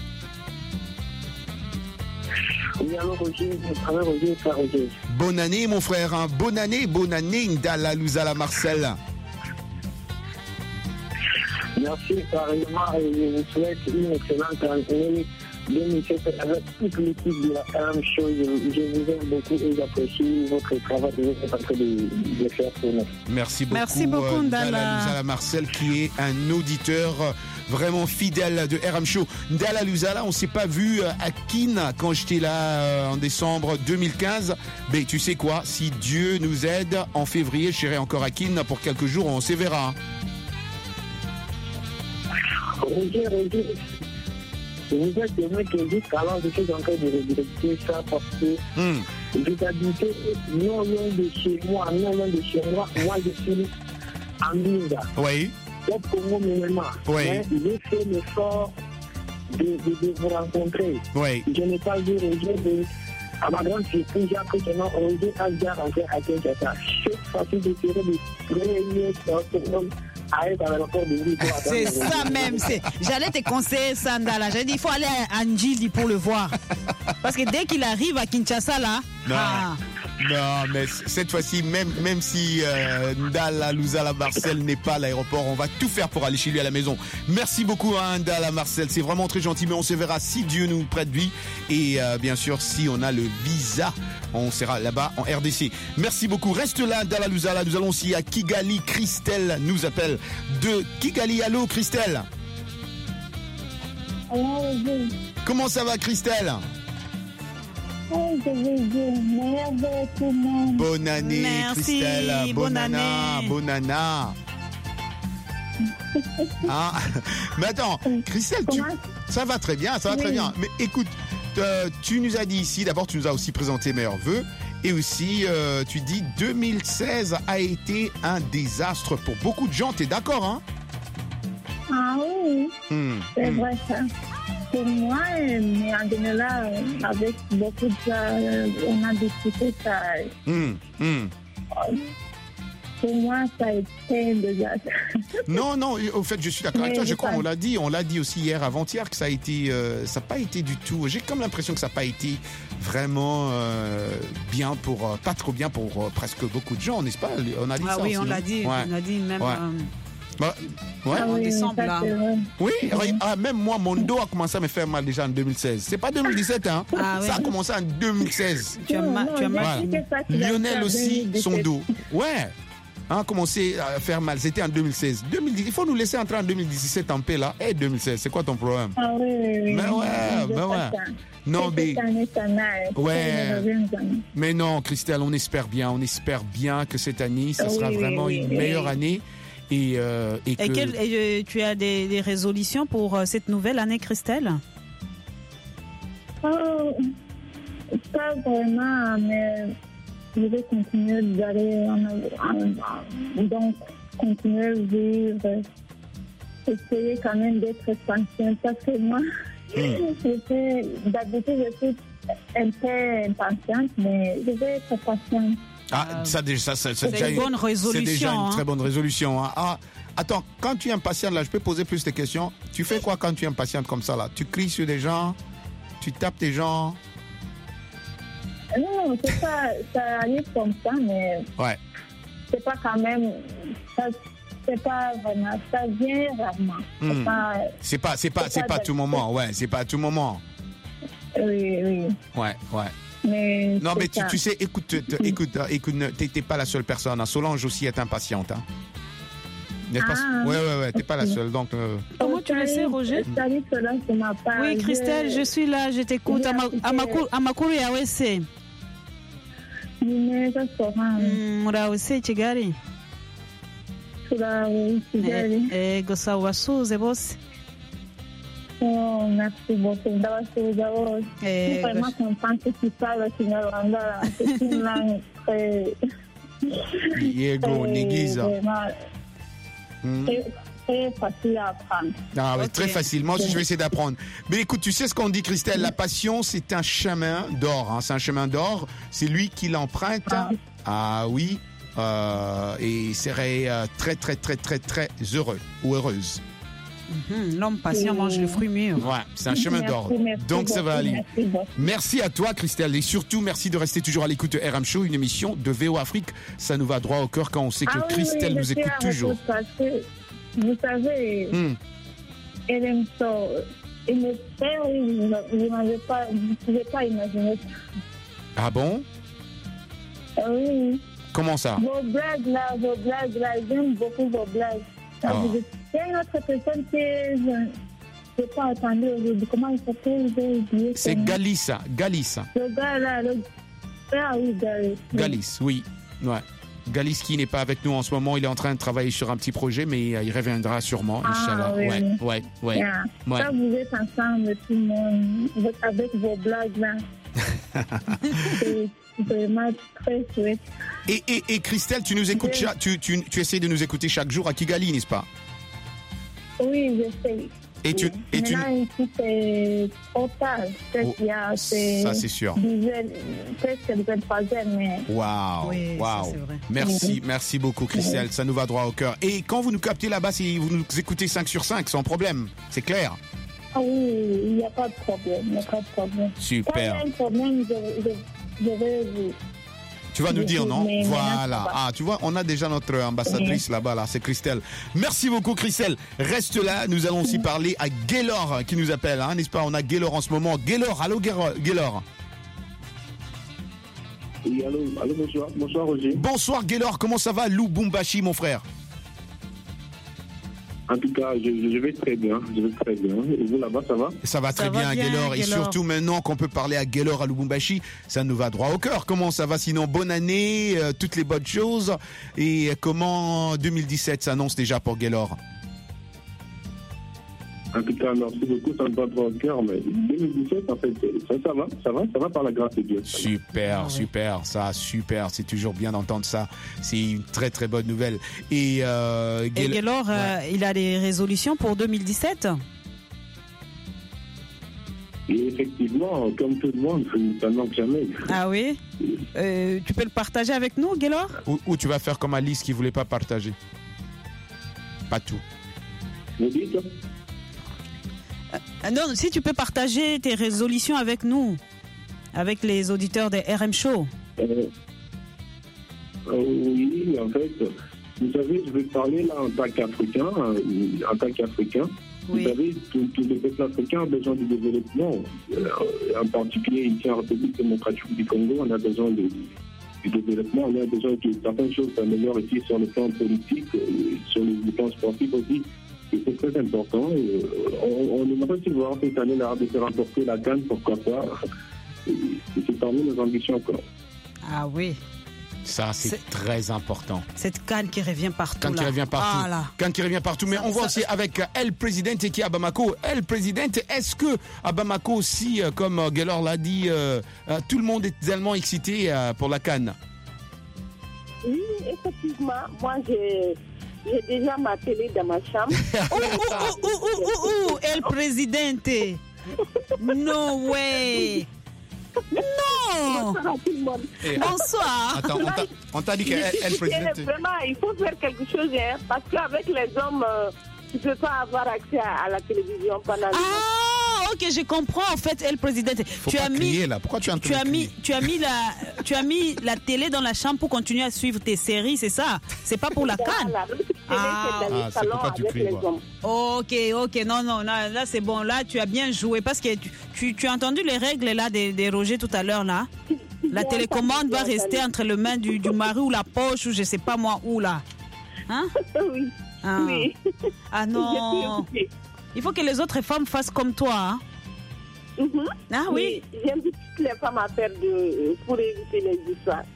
Oui, allô, Roger. Roger, frère Roger. Bonne année, mon frère. Hein. Bonne année, Ndala Luzala Marcel. Merci, pareillement, et je vous souhaite une excellente année 2017 avec toute l'équipe de la RM Show. Je vous aime beaucoup et j'apprécie votre travail que vous êtes en train de faire pour nous. Merci beaucoup. Merci beaucoup, Ndala Marcel, qui est un auditeur vraiment fidèle de RM Show. Ndala Luzala, on ne s'est pas vu à Kin quand j'étais là en décembre 2015. Mais tu sais quoi, si Dieu nous aide, en février, je serai encore à Kin pour quelques jours, on se verra. Roger, vous êtes le mec qui dit qu'alors je suis en train de regretter ça parce que j'habitais non loin de chez moi, moi je suis en Binda. Oui. Au Congo maintenant. Oui. J'ai fait l'effort de vous rencontrer. Oui. Je n'ai pas vu Roger à ma grande surprise, j'ai appris que non, Roger a déjà rentré à Kinshasa. Cette fois-ci, je serai le premier autonome. C'est ça même. J'allais te conseiller ça, Ndala. J'ai dit il faut aller à Njili pour le voir. Parce que dès qu'il arrive à Kinshasa, là. Non, mais cette fois-ci, même si Ndala Luzala Marcel n'est pas à l'aéroport, on va tout faire pour aller chez lui à la maison. Merci beaucoup à Ndala Marcel, c'est vraiment très gentil, mais on se verra si Dieu nous prête vie. Et bien sûr, si on a le visa, on sera là-bas en RDC. Merci beaucoup. Reste là, Ndala Luzala. Nous allons aussi à Kigali. Christelle nous appelle de Kigali. Allô, Christelle. Comment ça va, Christelle? Je vais dire merde tout le monde. Bonne année, merci, Christelle. Bonne année. Ah, mais attends, Christelle, ça va très bien, très bien. Mais écoute, tu nous as dit ici, d'abord tu nous as aussi présenté meilleurs vœux. Et aussi, tu dis 2016 a été un désastre pour beaucoup de gens. T'es d'accord, hein? Ah oui, c'est vrai ça. Pour moi, mais en général, avec beaucoup de gens, on a discuté ça. Pour moi, ça a été un désastre. Non, au fait, je suis d'accord avec toi. Je crois qu'on l'a dit aussi hier, avant-hier, que ça n'a pas été du tout. J'ai comme l'impression que ça n'a pas été vraiment bien pas trop bien pour presque beaucoup de gens, n'est-ce pas? On a dit ça. Ah oui, aussi, on l'a dit. Ouais. On a dit même. Ouais. En décembre, là. Oui, même moi, mon dos a commencé à me faire mal déjà en 2016. C'est pas 2017, hein. Ça a commencé en 2016. Tu as mal. Lionel aussi, son dos. Ouais. A commencé à faire mal. C'était en 2016. Il faut nous laisser entrer en 2017 en paix, là. 2016, c'est quoi ton problème? Ah oui. Mais ouais. Non, mais. Ouais. Mais non, Christelle, on espère bien que cette année, ça sera vraiment une meilleure année. Et tu as des résolutions pour cette nouvelle année, Christelle? Pas vraiment, mais je vais continuer d'aller donc continuer à vivre, essayer quand même d'être patiente parce que moi, d'habitude je suis un peu impatiente, mais je vais être patiente. C'est déjà une bonne résolution. C'est déjà une très bonne résolution. Hein. Attends, quand tu es impatiente, là, je peux poser plus de questions. Tu fais quoi quand tu es impatiente comme ça, là? Tu cries sur des gens? Tu tapes des gens? Non, c'est pas, ça arrive comme ça, mais c'est pas quand même, c'est pas vraiment, ça vient rarement. C'est pas à tout moment, c'est pas à tout moment. Oui. Ouais. Mais non, mais tu sais, écoute, t'es pas la seule personne. Hein. Solange aussi est impatiente. Hein. Ouais, t'es pas la seule. Donc, comment tu le sais, Roger? Salut, Solange, c'est ma part. Oui, Christelle, je suis là, je t'écoute. Amakuru Yawese. Nimeza Sohana. Muraho Kigali. Turaho Kigali. Ego sawa basuhuze bose. Oh, merci beaucoup. Ndabasuhuza bose. Je suis vraiment contente que tu parles Kinyarwanda. C'est une langue très... Yego, Nigiza. Très facile à apprendre. Ah ouais, très facilement, je vais essayer d'apprendre. Mais écoute, tu sais ce qu'on dit, Christelle, la passion, c'est un chemin d'or. Hein, c'est un chemin d'or. C'est lui qui l'emprunte. Ah oui. Et serait très, très, très, très, très heureux ou heureuse. L'homme patient mange le fruit mûr. Ouais, c'est un chemin d'or. Donc ça va aller. Merci à toi, Christelle. Et surtout, merci de rester toujours à l'écoute de RM Show, une émission de VO Afrique. Ça nous va droit au cœur quand on sait que Christelle nous écoute toujours. Vous savez, RM Show, une père, vous ne pouvez pas imaginer ça. Ah bon? Oui. Comment ça? Vos blagues là, j'aime beaucoup vos blagues. Vous êtes une autre personne que je n'ai pas entendu aujourd'hui. Comment il s'appelle? C'est Galissa. Le gars là, oui, Galis. Galis, oui. Ouais. Galis qui n'est pas avec nous en ce moment, il est en train de travailler sur un petit projet, mais il reviendra sûrement, Inch'Allah. Oui. Ouais. Quand vous êtes ensemble, tout le monde, avec vos blagues là. C'est vraiment très chouette. Et Christelle, tu nous écoutes, tu essaies de nous écouter chaque jour à Kigali, n'est-ce pas? Oui, j'essaie. Maintenant, ici, c'est trop tard. Ça, c'est sûr. Presque 23h, mais... Waouh, oui, waouh. Ça, c'est vrai. Merci beaucoup, Christelle. Ça nous va droit au cœur. Et quand vous nous captez là-bas, si vous nous écoutez 5 sur 5, sans problème, c'est clair? Ah oui, il n'y a pas de problème. Super. Quand il y a un problème, je vais vous... Tu vas nous dire, non? Voilà. Ah, tu vois, on a déjà notre ambassadrice là-bas, là. C'est Christelle. Merci beaucoup, Christelle. Reste là. Nous allons aussi parler à Gaylor qui nous appelle, hein, n'est-ce pas? On a Gaylor en ce moment. Gaylor, allô, Gaylor. Oui, allô, bonsoir. Bonsoir, Roger. Bonsoir, Gaylor. Comment ça va, Lubumbashi, mon frère? En tout cas, je vais très bien. Et vous, là-bas, ça va? Ça va très bien, Gaylor. Et surtout, maintenant qu'on peut parler à Gaylor à Lubumbashi, ça nous va droit au cœur. Comment ça va sinon? Bonne année, toutes les bonnes choses. Et comment 2017 s'annonce déjà pour Gaylor? En tout cas, merci beaucoup, ça me va droit au cœur, mais 2017, en fait, ça va par la grâce de Dieu. Super, c'est toujours bien d'entendre ça. C'est une très très bonne nouvelle. Et Gaylor, il a des résolutions pour 2017? Et effectivement, comme tout le monde, ça ne manque jamais. Ah oui? Tu peux le partager avec nous, Gaylor? Ou tu vas faire comme Alice qui ne voulait pas partager? Pas tout. Vous dites? Non, si tu peux partager tes résolutions avec nous, avec les auditeurs de RM Show. Oui, en fait, vous savez, je vais parler là en tant qu'Africain. Oui. Vous savez, tous les peuples africains ont besoin de développement. En particulier ici en République démocratique du Congo, on a besoin du développement. On a besoin que certaines choses s'améliorent ici sur le plan politique, sur le plan sportif aussi. Et c'est très important. On aimerait aussi voir cette année là de faire remporter la CAN, pourquoi pas. Et c'est parmi nos ambitions encore. Ah oui. Ça, c'est très important. Cette canne qui revient partout. Canne qui revient partout. Canne qui revient partout. Mais on voit aussi avec El Presidente qui est à Bamako. El Presidente, est-ce que à Bamako aussi, comme Gaylor l'a dit, tout le monde est tellement excité pour la canne? Oui, effectivement. Moi, j'ai déjà ma télé dans ma chambre. El Presidente. No way. Non. Bonsoir à tout le monde. Bonsoir. Attends, on t'a dit qu'elle Presidente. Vraiment, il faut faire quelque chose, hein, parce qu'avec les hommes, tu ne peux pas avoir accès à la télévision pendant ok, je comprends en fait, El Presidente. Tu as mis là. Pourquoi tu as mis la télé dans la chambre pour continuer à suivre tes séries, c'est ça? C'est pas pour la canne. C'est pourquoi tu cries. Ok, non, là c'est bon, là tu as bien joué parce que tu as entendu les règles là des Roger tout à l'heure là. La télécommande va rester entre les mains du mari ou la poche ou je sais pas moi où là. Hein? Oui. Oui. Ah non. Il faut que les autres femmes fassent comme toi. Hein? Mm-hmm. Ah oui. J'invite toutes les femmes à faire pour éviter les histoires.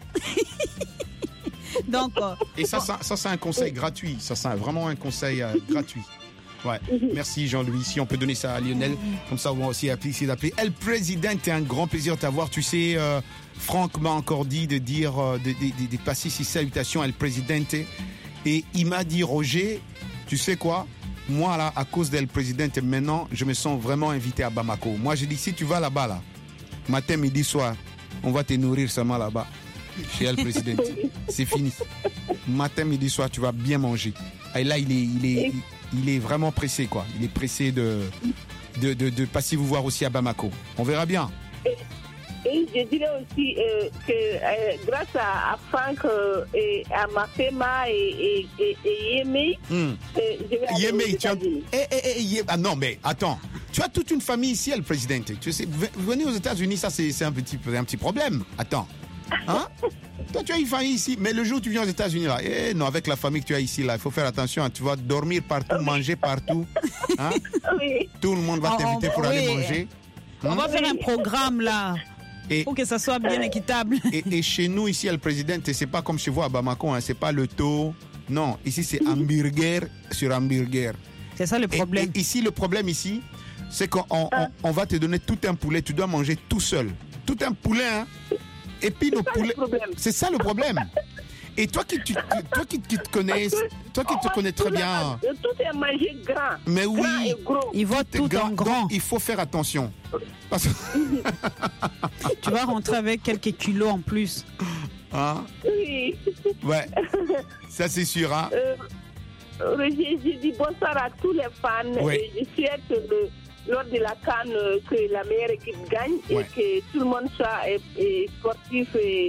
Donc, et ça c'est un conseil gratuit. Ça, c'est vraiment un conseil gratuit. Ouais. Merci Jean-Louis. Si on peut donner ça à Lionel, comme ça on va aussi essayer d'appeler El Presidente. C'est un grand plaisir de t'avoir. Tu sais, Franck m'a encore dit de dire, de passer ses salutations à El Presidente. Et il m'a dit, Roger, tu sais quoi? Moi, là, à cause d'El Presidente, maintenant, je me sens vraiment invité à Bamako. Moi, j'ai dit, si tu vas là-bas, là, matin, midi, soir, on va te nourrir seulement là-bas, chez El Presidente. C'est fini. Matin, midi, soir, tu vas bien manger. Et là, il est vraiment pressé, quoi. Il est pressé de passer vous voir aussi à Bamako. On verra bien. Et je dirais aussi que grâce à Franck et à Mafema et Yemei, je vais aller ah non, mais attends. Tu as toute une famille ici, El Presidente. Tu sais, venez aux États-Unis, ça c'est un petit problème. Attends. Hein? Toi, tu as une famille ici, mais le jour où tu viens aux États-Unis, là, non, avec la famille que tu as ici, là, il faut faire attention. Hein, tu vas dormir partout, manger partout. Hein? Oui. Tout le monde va t'inviter pour aller manger. On va faire un programme, là. Pour que ça soit bien équitable. Et chez nous, ici, El Presidente, c'est pas comme chez vous à Bamako, hein, c'est pas le taux. Non, ici, c'est hamburger sur hamburger. C'est ça le problème. Et ici, le problème, ici, c'est qu'on va te donner tout un poulet, tu dois manger tout seul. Tout un poulet, hein. Et puis nos poulets. C'est ça le problème. Et toi qui te connais, très bien. Tout est mangé grand. Mais oui. Grand et gros. Il va tout en grand. Donc, il faut faire attention. Parce que tu vas rentrer avec quelques kilos en plus. Hein? Oui. Ouais. Ça c'est sûr. Hein? Roger, je dis bonsoir à tous les fans. Oui. Et je souhaite lors de la CAN que la meilleure équipe gagne et que tout le monde soit sportif et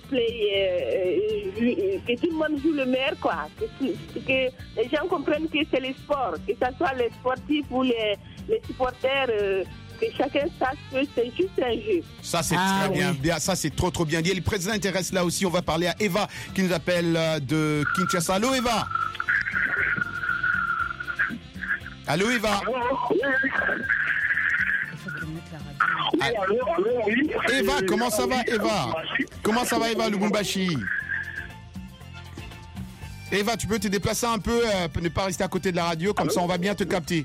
que tout le monde joue le meilleur, quoi. Que les gens comprennent que c'est le sport, que ce soit les sportifs ou les supporters, que chacun sache que c'est juste un jeu. Ça, c'est très bien. Ça, c'est trop bien dit. Le président intéresse là aussi. On va parler à Eva qui nous appelle de Kinshasa. Allô, Eva? Allô, Eva? Eva, comment ça va, Eva? Comment ça va, Eva, Lubumbashi? Eva, tu peux te déplacer un peu, ne pas rester à côté de la radio, comme ça on va bien te capter.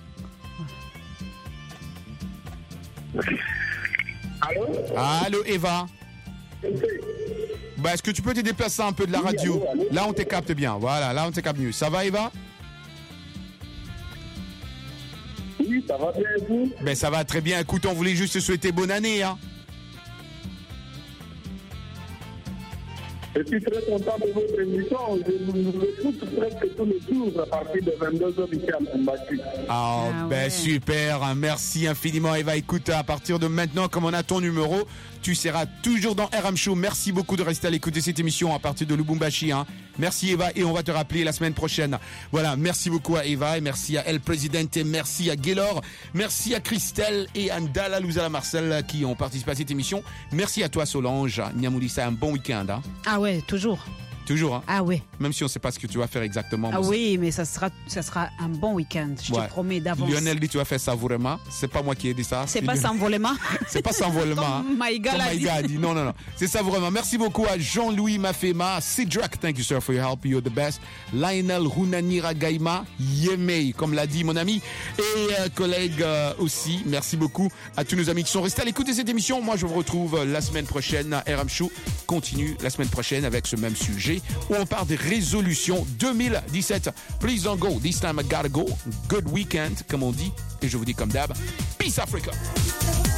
Allô, Eva? Est-ce que tu peux te déplacer un peu de la radio? Là, on te capte bien. Voilà, là, on te capte mieux. Ça va, Eva? Oui, ça va bien et vous? Ça va très bien. Écoute, on voulait juste te souhaiter bonne année. Hein. Je suis très content de votre émission. Je vous écoute presque tous les jours à partir de 22h ici à Lubumbashi. Super. Merci infiniment, Eva. Écoute, à partir de maintenant, comme on a ton numéro, tu seras toujours dans RM Show. Merci beaucoup de rester à l'écoute de cette émission à partir de Lubumbashi. Hein. Merci, Eva. Et on va te rappeler la semaine prochaine. Voilà. Merci beaucoup à Eva. Et merci à El Presidente. Merci à Gaylor. Merci à Christelle et à Ndala Louzala Marcel qui ont participé à cette émission. Merci à toi, Solange. Niamoulissa, un bon week-end. Hein. Ah ouais, toujours. Toujours, hein? Ah oui. Même si on ne sait pas ce que tu vas faire exactement. Ah oui, mais ça sera un bon week-end. Je te promets d'avance. Lionel dit tu vas faire savourément. C'est pas moi qui ai dit ça. C'est pas s'envolement. C'est pas s'envolement. Maïga a dit. Non. C'est savourément. Merci beaucoup à Jean-Louis Mafema, Cedric, thank you sir for your help. You're the best. Lionel Hunanira Gaima, Yemei, comme l'a dit mon ami et collègue aussi. Merci beaucoup à tous nos amis qui sont restés à l'écoute de cette émission. Moi, je vous retrouve la semaine prochaine. RM Show continue la semaine prochaine avec ce même sujet où on parle des résolutions 2017. Please don't go. This time I gotta go. Good weekend, comme on dit. Et je vous dis comme d'hab, Peace Africa.